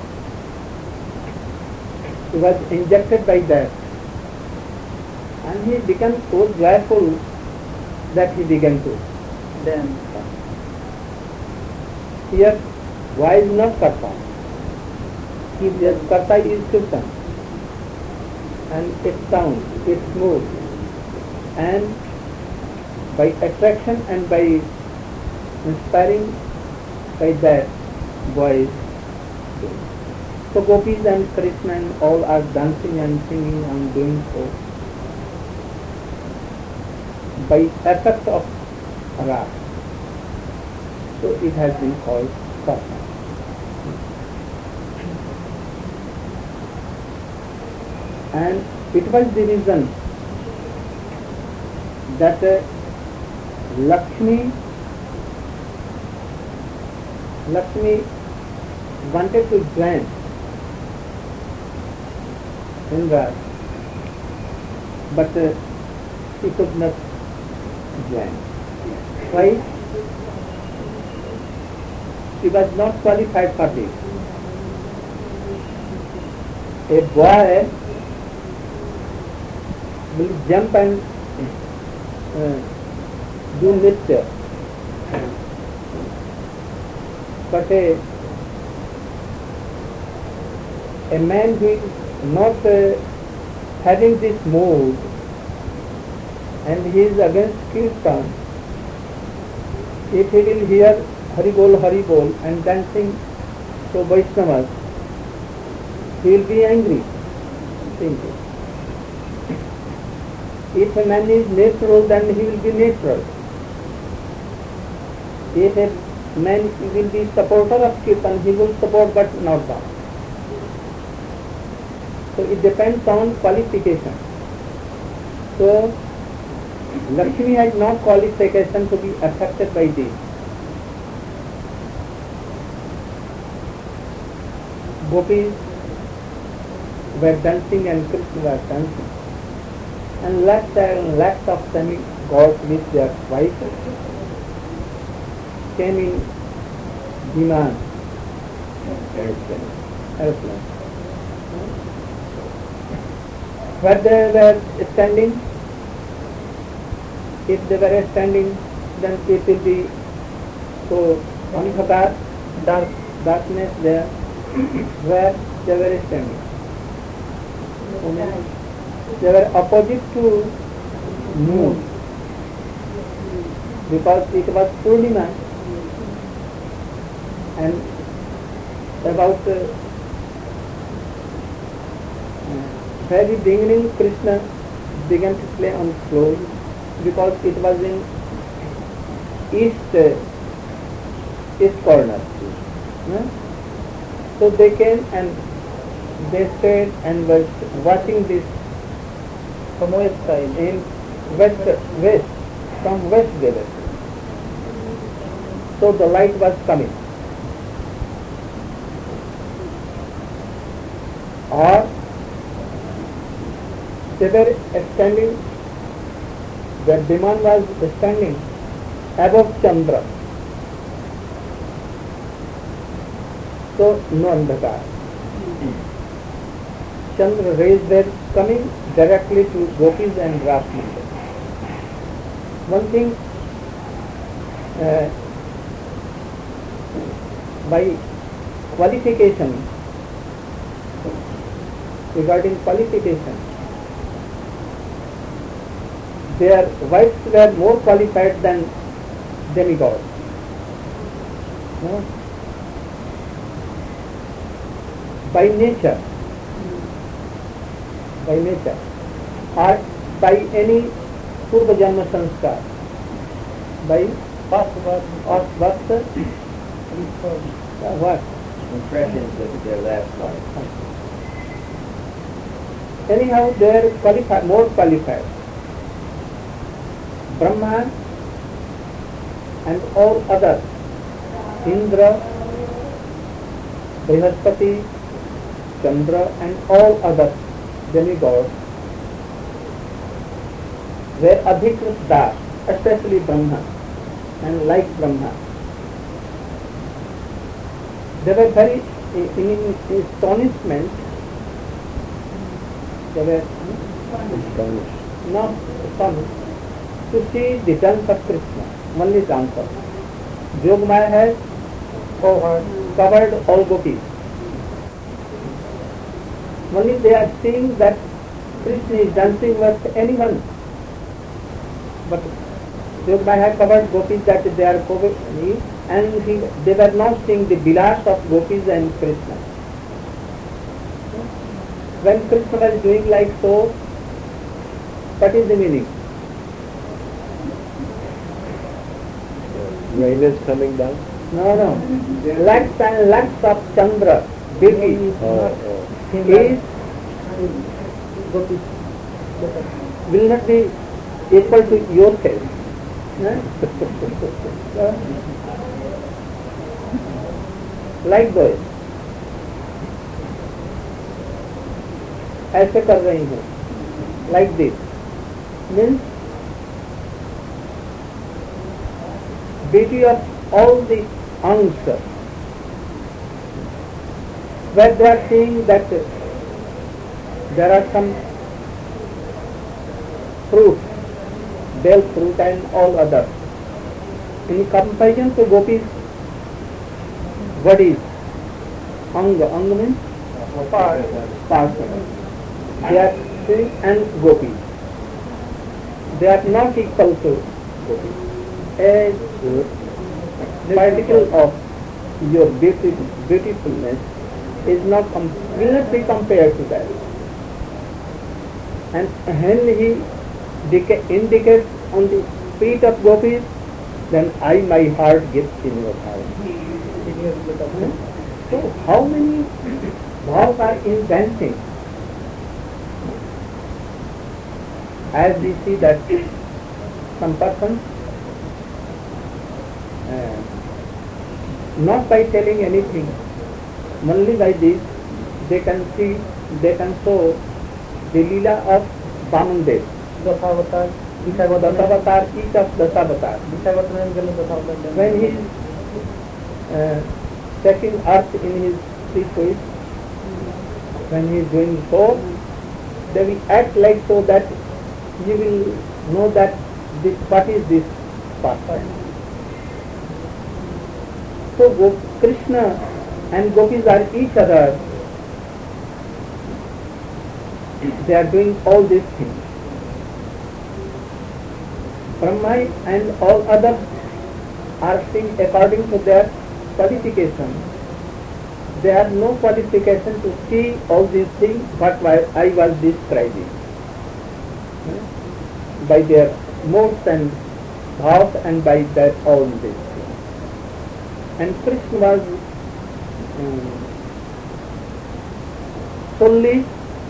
He was injected by that, and he became so joyful that he began to dance. Here, why is not karta? If karta is kirtan, and it sounds, it moves, and by attraction and by inspiring by that voice. So gopis and Krishna and all are dancing and singing and doing so by effect of ras. So it has been called karma. And it was the reason that uh, Lakshmi Lakshmi wanted to join Indra, but uh, she could not join. Why? She was not qualified for this. A boy will jump and uh, do nitya, but a, a man who is not uh, having this mood and he is against kirtan, if he will hear Hari Bol, Hari Bol and dancing to Vaishnavas, he will be angry. Think it. If a man is natural, then he will be natural. If a man will be supporter of kirtan, he will support but not dance. So it depends on qualification. So Lakshmi has no qualification to be affected by this. Gopis were dancing and Krishna was dancing. And lakhs and lakhs of demigods with their wives came in Viman, airplane. Where they were standing, if they were standing, then it will be so ankhata, dark, darkness there, where they were standing. They were opposite to moon, because it was Purnima, and about uh, very beginning Krishna began to play on floor, because it was in east uh, east corner. No? So they came and they stayed and were watching this from west side, in west, west, from west they were. So the light was coming. Or they were standing, the Viman was standing above Chandra. So no andhakar. Chandra rays were coming directly to gopis and Ras Mandal. One thing, uh, by qualification, regarding qualification, their wives were more qualified than demigods. No? By nature, by nature, or by any Purva Janma Sanskar, by past birth, uh, what? Impressions of their last life. Anyhow, they are qualified, more qualified. Brahma and all others, Indra, Brihaspati, Chandra, and all other demigods, were Adhikrit Das, especially Brahma, and like Brahma. They were very in, in astonishment. They were hmm? not astonished to see the dance of Krishna, only dance of Yogamaya has covered all gopis. Only they are seeing that Krishna is dancing with anyone. But Yogamaya has covered gopis that they are covered, and he, they were not seeing the vilas of gopis and Krishna. When Krishna was doing like so, what is the meaning? Rain is coming down? No, no. Lakhs and lakhs of Chandra, beauty, Oh, oh. is will not be equal to yourself. Like those. ऐसे कर रही हूँ, like this, means beauty of all the answers, where they are seeing that there are some fruit, bell fruit and all others. In comparison to gopis, what is Anga? Anga means part. They are seeing and gopis. They are not equal to gopis. A particle of your beauty, beautifulness is not com- will not be compared to that. And when he deca- indicates on the feet of gopis, then I, my heart gets in your heart. So how many bhavs are in dancing? As we see that some persons, uh, not by telling anything, only by this, they can see, they can show the Leela of Vamandev. Dasavatar, Dasavatar, each of Dasavatar. When he is uh, taking earth in his three feet, when he is doing so, they will act like so that you will know that this, what is this pastime. So Go- Krishna and gopis are each other. They are doing all these things. Brahma and all others are seeing according to their qualification. They have no qualification to see all these things what I was describing. By their modes and thoughts and by their all these things. And Krishna was um, solely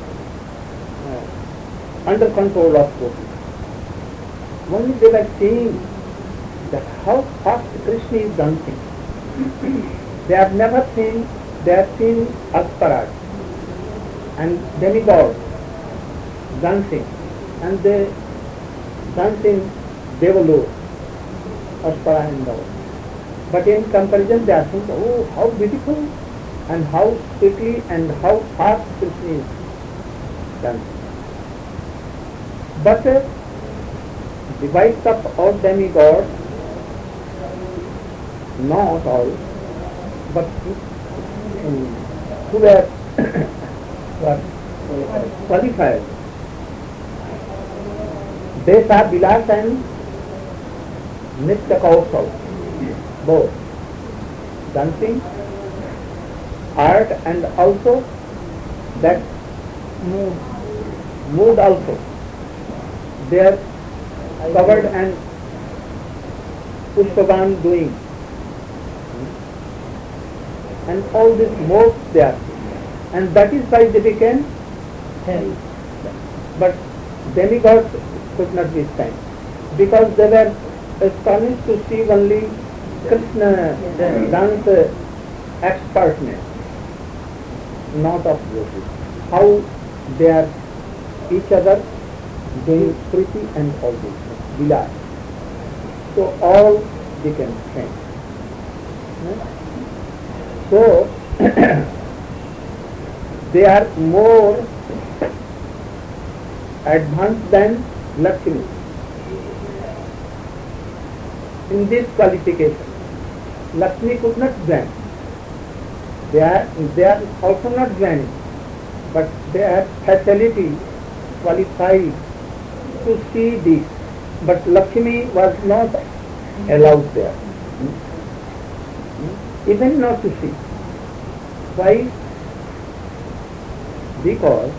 uh, under control of gopis. Only they were seeing that how fast Krishna is dancing. They have never seen, they have seen Asparas and demigods dancing, and they dance in Devalur, Aspara and all. But in comparison they are saying, oh, how beautiful and how quickly and how fast Krishna is dancing. But uh, the wives of all demigods, not all, but um, who were what, qualified, they saw Vilas and Nitya Kaushal, both dancing, art, and also that mood also. They are covered and Pushpavan doing. And all this modes they are. And that is why they became hell. But demigods could not withstand. Because they were astonished to see only Krishna dance expertness, not of Yogi. How they are each other doing pretty and all this, delight. So all became same. So they are more advanced than Lakshmi in this qualification. Lakshmi could not join. They are, they are also not joining, but they have facility, qualified to see this. But Lakshmi was not allowed there, even not to see. Why? Because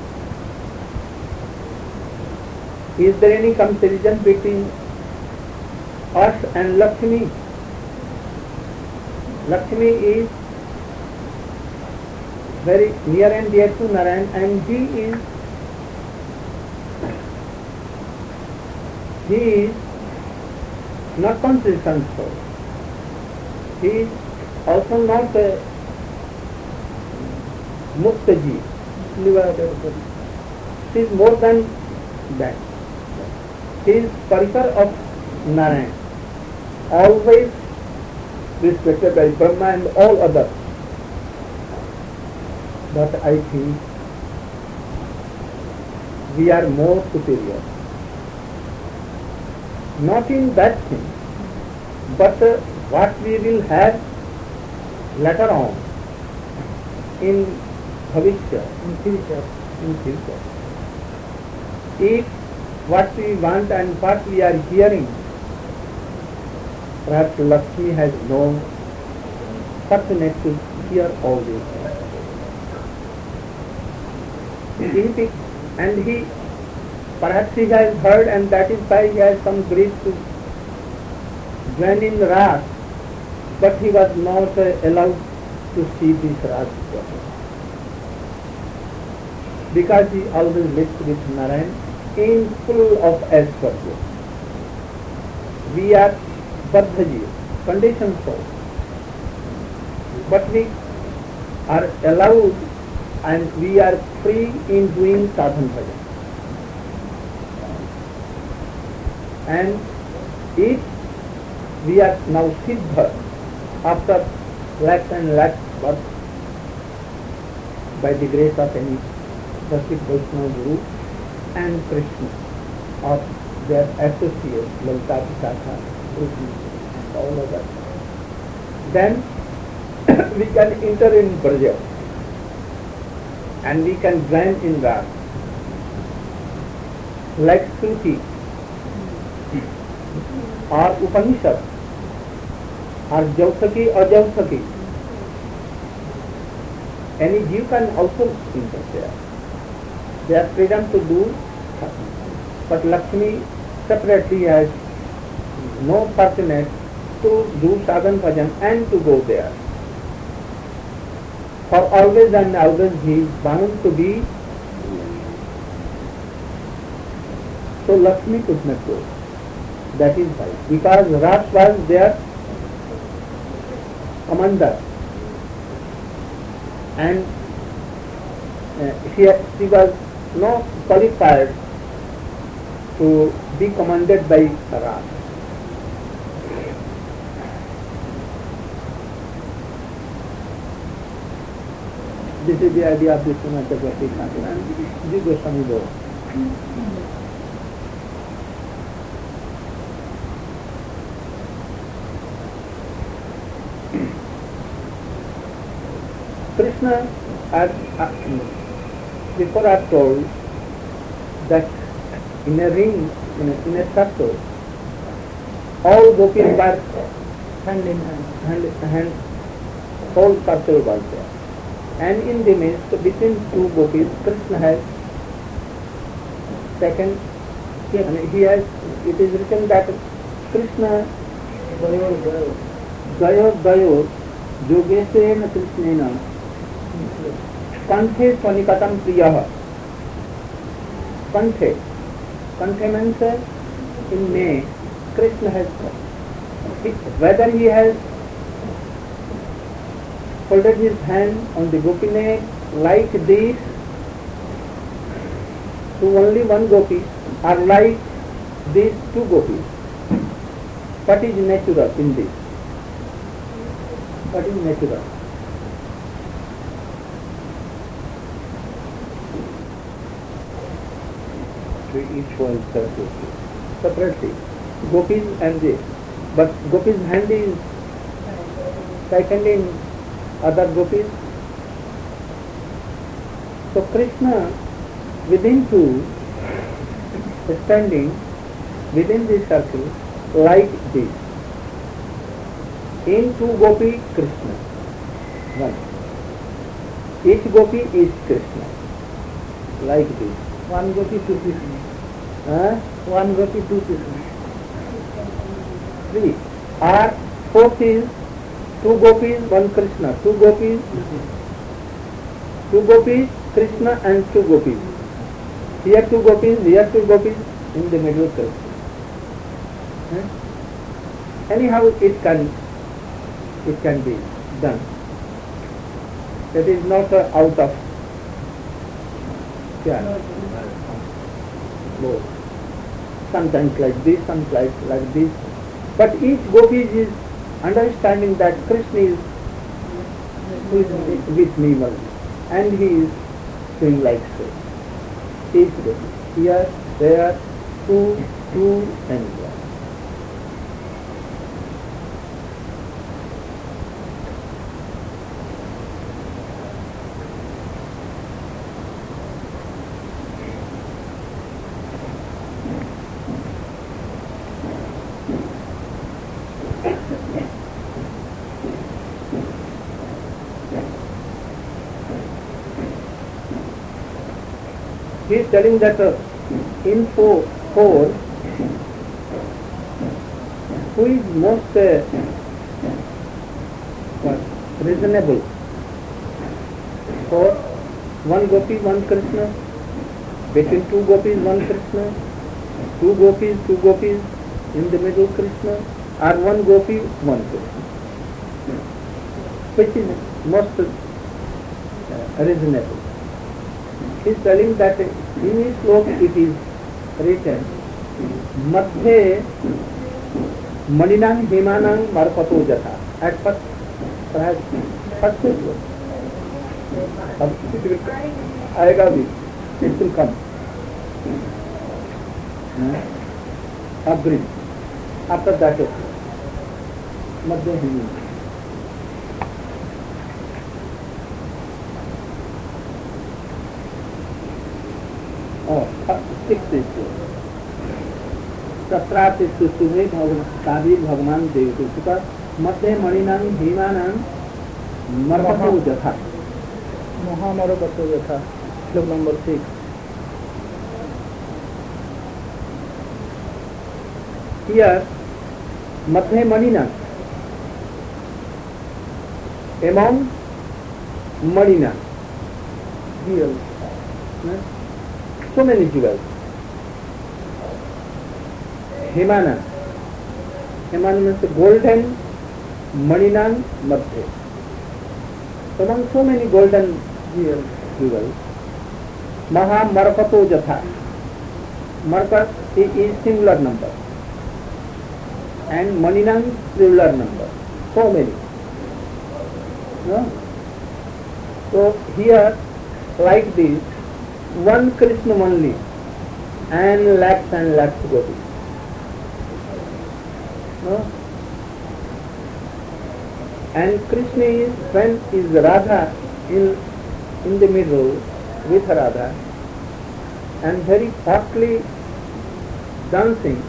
is there any comparison between us and Lakshmi? Lakshmi is very near and dear to Narayan, and he is he is not consistent soul. He is also not a Muktaji. He is more than that. He is Parikar of Narayan, always respected by Brahma and all others. But I think we are more superior. Not in that thing, but uh, what we will have later on in Bhavishya, in future, in future. If what we want and what we are hearing, perhaps Lakshmi has no fortunate to hear all these things. He, and he, perhaps he has heard, and that is why he has some grief to join in Ras, but he was not uh, allowed to see this Ras because he always lived with Narayan in full of aspirations. We are Baddhaji, conditioned souls, but we are allowed and we are free in doing sadhana bhajan. And if we are now siddha after lakhs and lakhs births by the grace of any Rasit Vaishnava Guru and Krishna or their associates, Lalita Pisatha, Krishna and all others, then we can enter in Braja and we can join in Ras. Like Shruti or Upanishad or Jausaki or Jausaki. Any Jew can also enter there. They have freedom to do, but Lakshmi separately has no fortunate to do sadhan bhajan and to go there. For always and always he is bound to be. So Lakshmi could not go. That is why. Because Ras was their commander. And uh, she, she was not qualified to be commanded by Ras. This is the idea of Vishwanath Chakravarti Thakur and Ji Goswami Baba. Krishna, as uh, before I told that in a ring, in a, in a circle, all gopis were hand in hand, hand in hand, whole circle was there. And in the midst, between two gopis, Krishna has second, and he has, it is written that Krishna Gayor Gayor Yogesena Krishnena Kanthe Swanikatam Priyaha. Kanthe. Kanthe means uh, in May, Krishna has, whether he has folded his hand on the gopi neck like this to only one gopi, or like these two gopis. What is natural in this? What is natural? To each one separately. Separately. Gopis and this. But Gopi's hand is second in other gopis. So Krishna within two, standing within this circle like this. In two gopi, Krishna. One. Each gopi is Krishna. Like this. One gopi, two Krishna. Huh? One gopi, two Krishna. Three. Or fourth is two gopis, one Krishna. Two gopis, two gopis, Krishna and two gopis. Here two gopis, here two gopis, in the middle Krishna. Huh? Anyhow it can, it can be done. That is not uh, out of yeah. Both. Sometimes like this, sometimes like this. But each gopi is understanding that Krishna is, is with me only, and he is doing like so. Each gopi. Here, there, two, two, and one. He is telling that uh, in four, four, who is most uh, what, reasonable? For one gopi, one Krishna, between two gopis, one Krishna, two gopis, two gopis, in the middle Krishna, or one gopi, one Krishna. Which is most uh, reasonable? He is telling that in his sloka it is written, Madhye Maninang Himanang Marpato Jatha. At first, perhaps, first it will. It will aayega bhi. It will come. Hmm? Agree. After that, Madhye Himanang. Oh, sixth is तत्रात सुमे कावी भगवान देव का मध्य मणिनां भीमानां मरपतो जथा महामरपतो जथा shloka number six. Here, Madhya Manina, among Manina, jewels, so many jewels. Himana, Himana means golden, Maninan, Madhya. Among so many golden jewels, jewels Maha Marpato Jatha. Marpat is singular number. And Maninan singular number. So many. No? So here, like this, one Krishna only, and lakhs and lakhs gopis. No? And Krishna is, when is Radha in, in the middle with Radha, and very softly dancing,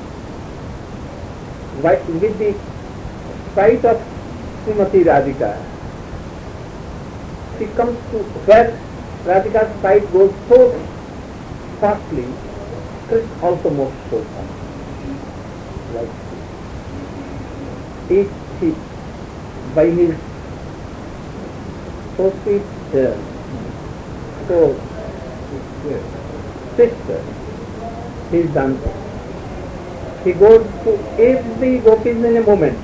with the sight of Srimati Radhika. She comes to where Radhika's sight goes so fastly, Krishna also moves so far. Like each he, by his so sweet hair, so sister, he is dancing. He goes to every gopis in a moment.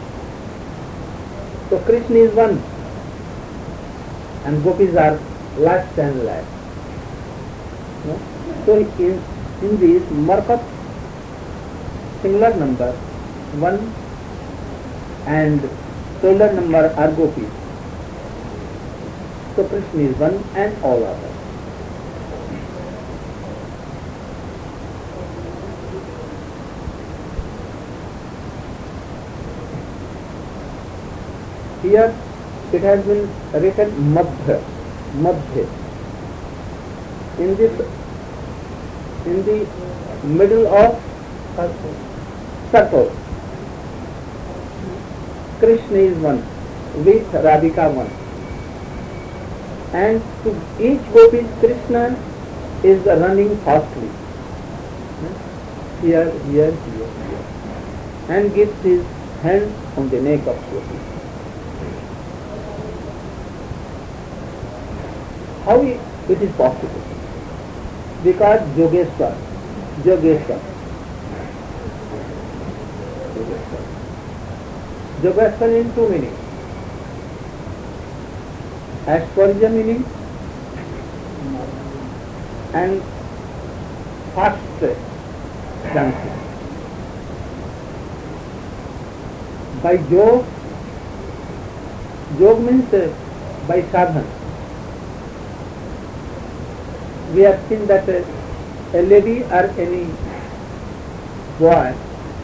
So Krishna is one, and gopis are lakhs and lakhs. No? So in, in this Markat, singular number one and plural number are gopis. So Krishna is one and all others. Here it has been written Madhya, Madhya. In this, in the middle of circle, Krishna is one, with Radhika one. And to each gopi, Krishna is running fastly. Here, here, here, here. And gives his hand on the neck of gopi. How it is possible? Because Yogeshwar, Yogeshwar, Yogeshwar in two meanings. Asparagus meaning and fast dancing. By Yog, Yog means uh, by sadhana. We have seen that uh, a lady or any boy,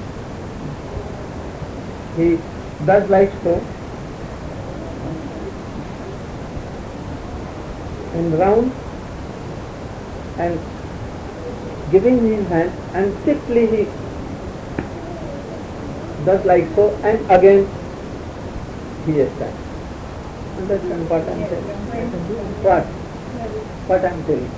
he does like so, in round and giving his hand, and simply he does like so, and again he stands. Understand what I am saying? What? What I am telling?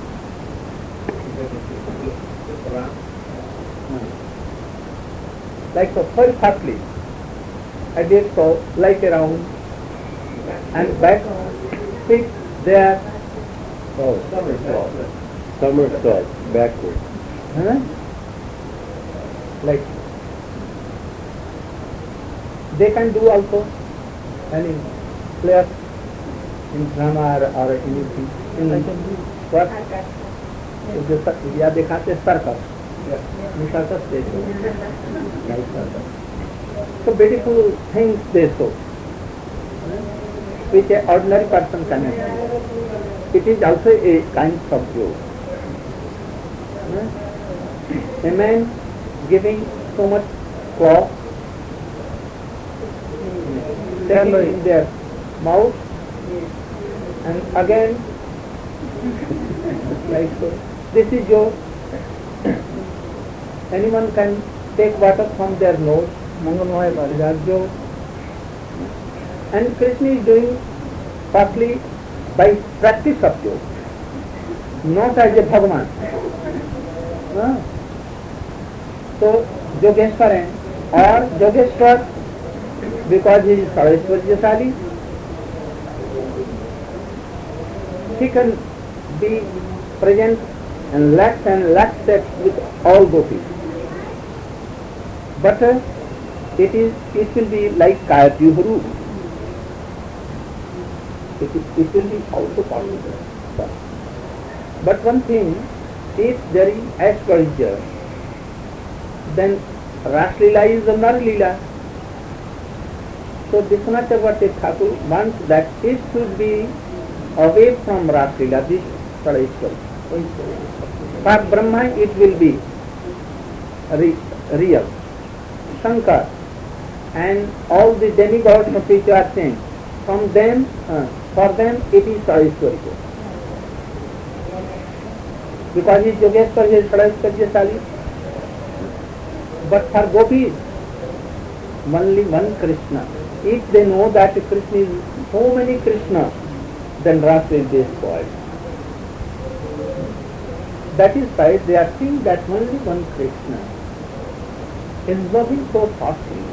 Like so, very fastly. I did so, like around, and back, feet there. Oh, somersault. Somersault, backward. Huh? Like, they can do also any players in drama or, or anything. In what? या दिखाते circus, circus देखो, like circus. So beautiful things they show, which an ordinary person cannot do. It is also a kind of yoga. A man giving so much cloth, taking in their mouth, and again like so. This is your, anyone can take water from their nose, and Krishna is doing partly by practice of yoga, not as a Bhagavan. No. So Yogeshwaran or Yogeshwar, because he is Saraswajyasali, he can be present and lakhs and lakhs steps with all gopis. But uh, it is it will be like Kayatyuharu. It, is, it will be also possible. But, but one thing, if there is Aishwarya, then Raslila is a Narlila. So Vishwanath Chakravarti Thakur wants that it should be away from Raslila, this Saraswati. For Brahma it will be re, real. Shankar and all the demigods of which you are saying, from them, uh, for them it is Saraswati. Because he is Yogeshwar, he is Saraswati. But for gopis, only one Krishna. If they know that Krishna is so many Krishna, then Rasa will be spoiled. that is why they are seeing that only one Krishna is moving so fastly.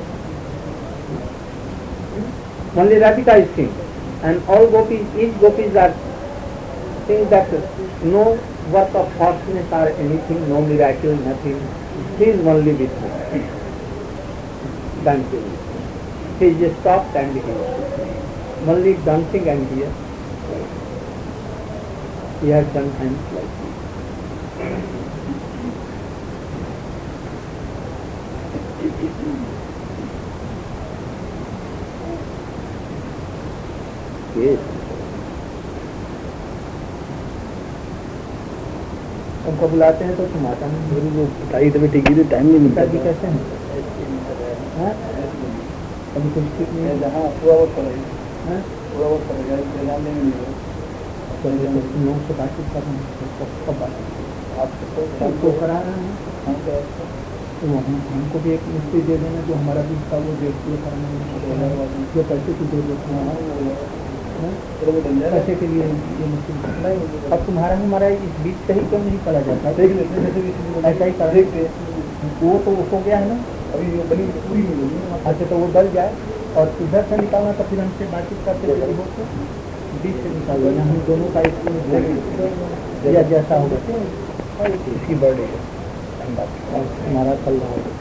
Only Radhika is seeing, and all gopis, each gopis are seeing that no work of fortunate or anything, no miracle, nothing. He is only with her. Dancing. He is just stopped and he is only dancing, and here he has done hands like this. Yes. उनको बुलाते हैं तो तुम आता नहीं। मेरी जो तारीख तभी टिकी थी, टाइम नहीं मिलता। पिताजी कैसे हैं? हाँ? अभी कुछ ठीक नहीं है। जहाँ पूरा वक्त पड़ेगा, हाँ? पूरा वक्त पड़ेगा, एग्जाम नहीं मिलेगा। तो ये तो तुम लोगों से बातचीत कर रहे हैं, कब कब बातचीत आपको आपको करा रहे हैं? हम क्या तो हम हमको भी एक मिस्त्री दे देना जो हमारा भी था वो देख के कराना है, जो पैसे की जरूरत है। हाँ? पैसे के लिए ये मिस्त्री। अब तुम्हारा हमारा इस बीच से ही क्यों नहीं पड़ा जाता? देख लेते हैं, जैसे ऐसा ही कर देखते वो तो हो गया है ना। अभी ये बनी पूरी मिलेगी। अच्छा तो वो डल जाए और इधर से निकालना तो फिर हमसे बातचीत करते हुए हो तो बीच से निकाल देना, हम दोनों का इसमें या जैसा होगा इसकी बर्थडे है। और हमारा कल्याण होगा।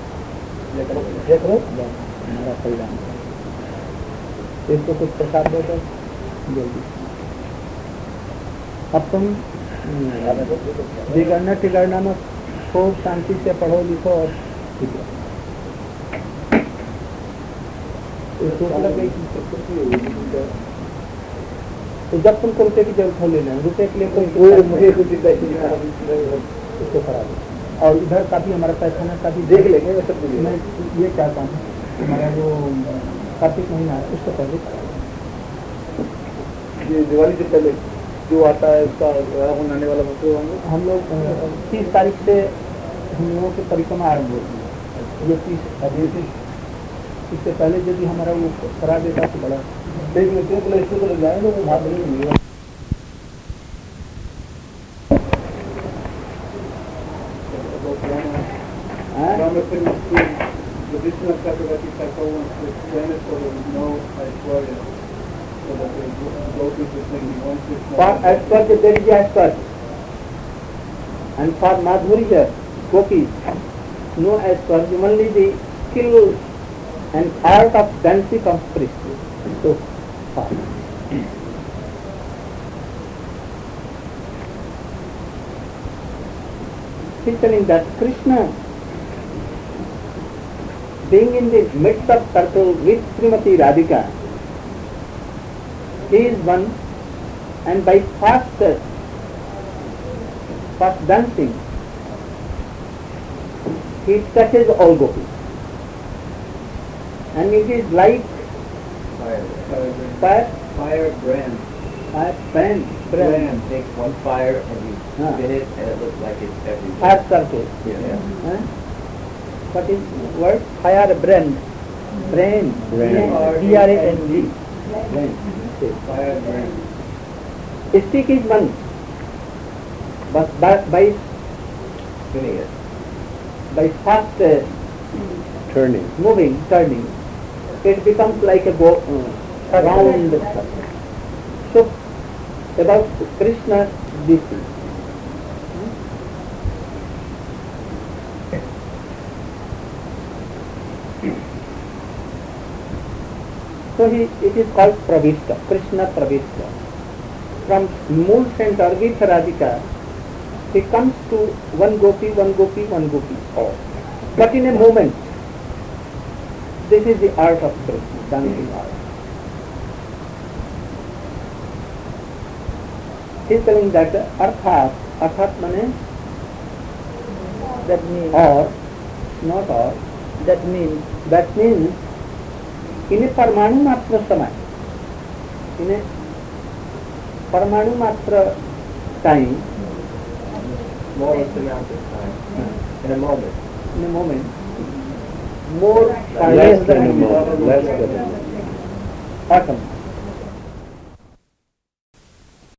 हमारा कल्याण इसको कुछ प्रसाद दो तो जल्दी। अब तुम बिगड़ना टिगड़ना मत, खूब शांति से पढ़ो लिखो और ठीक है। तो जब तुमको रुपये की जरूरत हो लेना, रुपये के लिए कोई मुझे उसको करा दो। और इधर का भी हमारा पैखाना का भी देख लेंगे। मैं सब मैं ये चाहता हूँ हमारा जो कार्तिक महीना है उसको पहले ये दिवाली से पहले जो आता है उसका होने वाला मसले होंगे। हम लोग तीस तारीख से हम लोगों की परिक्रमा आरम्भ होती है। ये तीस अभी इससे पहले यदि हमारा वो करा देता तो बड़ा देख लेते हैं। इसको तो जाएंगे वो भाग नहीं मिलेगा। The vision of Chakravarti Thakur wants to explain it so there is no Aishwarya, so that the devotees will think he wants to For explain. Aishwarya there is Aishwarya, and for Madhurya, gopis, no Aishwarya, only the skill and art of dancing comes first. So far. He's telling that Krishna, being in the midst of circle with Srimati Radhika, he is one, and by fast, fast dancing, he touches all gopis. And it is like Fire. fire, Fire brand. fire brand, brand, Take one fire and you Ah. spin it and it looks like it's everywhere. fire circle. Yeah. Huh? What is word? Fire brand. Brand. Brand. B R A N D. Brand. Fire brand. Stick is one. But by, by, Spinning it. by fast uh, Turning. moving, turning, it becomes like a go, uh, round circle. So, about Krishna, this is. So he, it is called Pravishta, Krishna Pravishta. From moon center with Radhika, he comes to one gopi, one gopi, one gopi, all. But in a moment, this is the art of Krishna, dancing art. He is telling that arthat, arthat means that means or, not or, that means that means in a parmanu matra samay, in a parmanu matra time, More amount of time. In a moment. in a moment, more Less than a moment. Less than a moment. atom.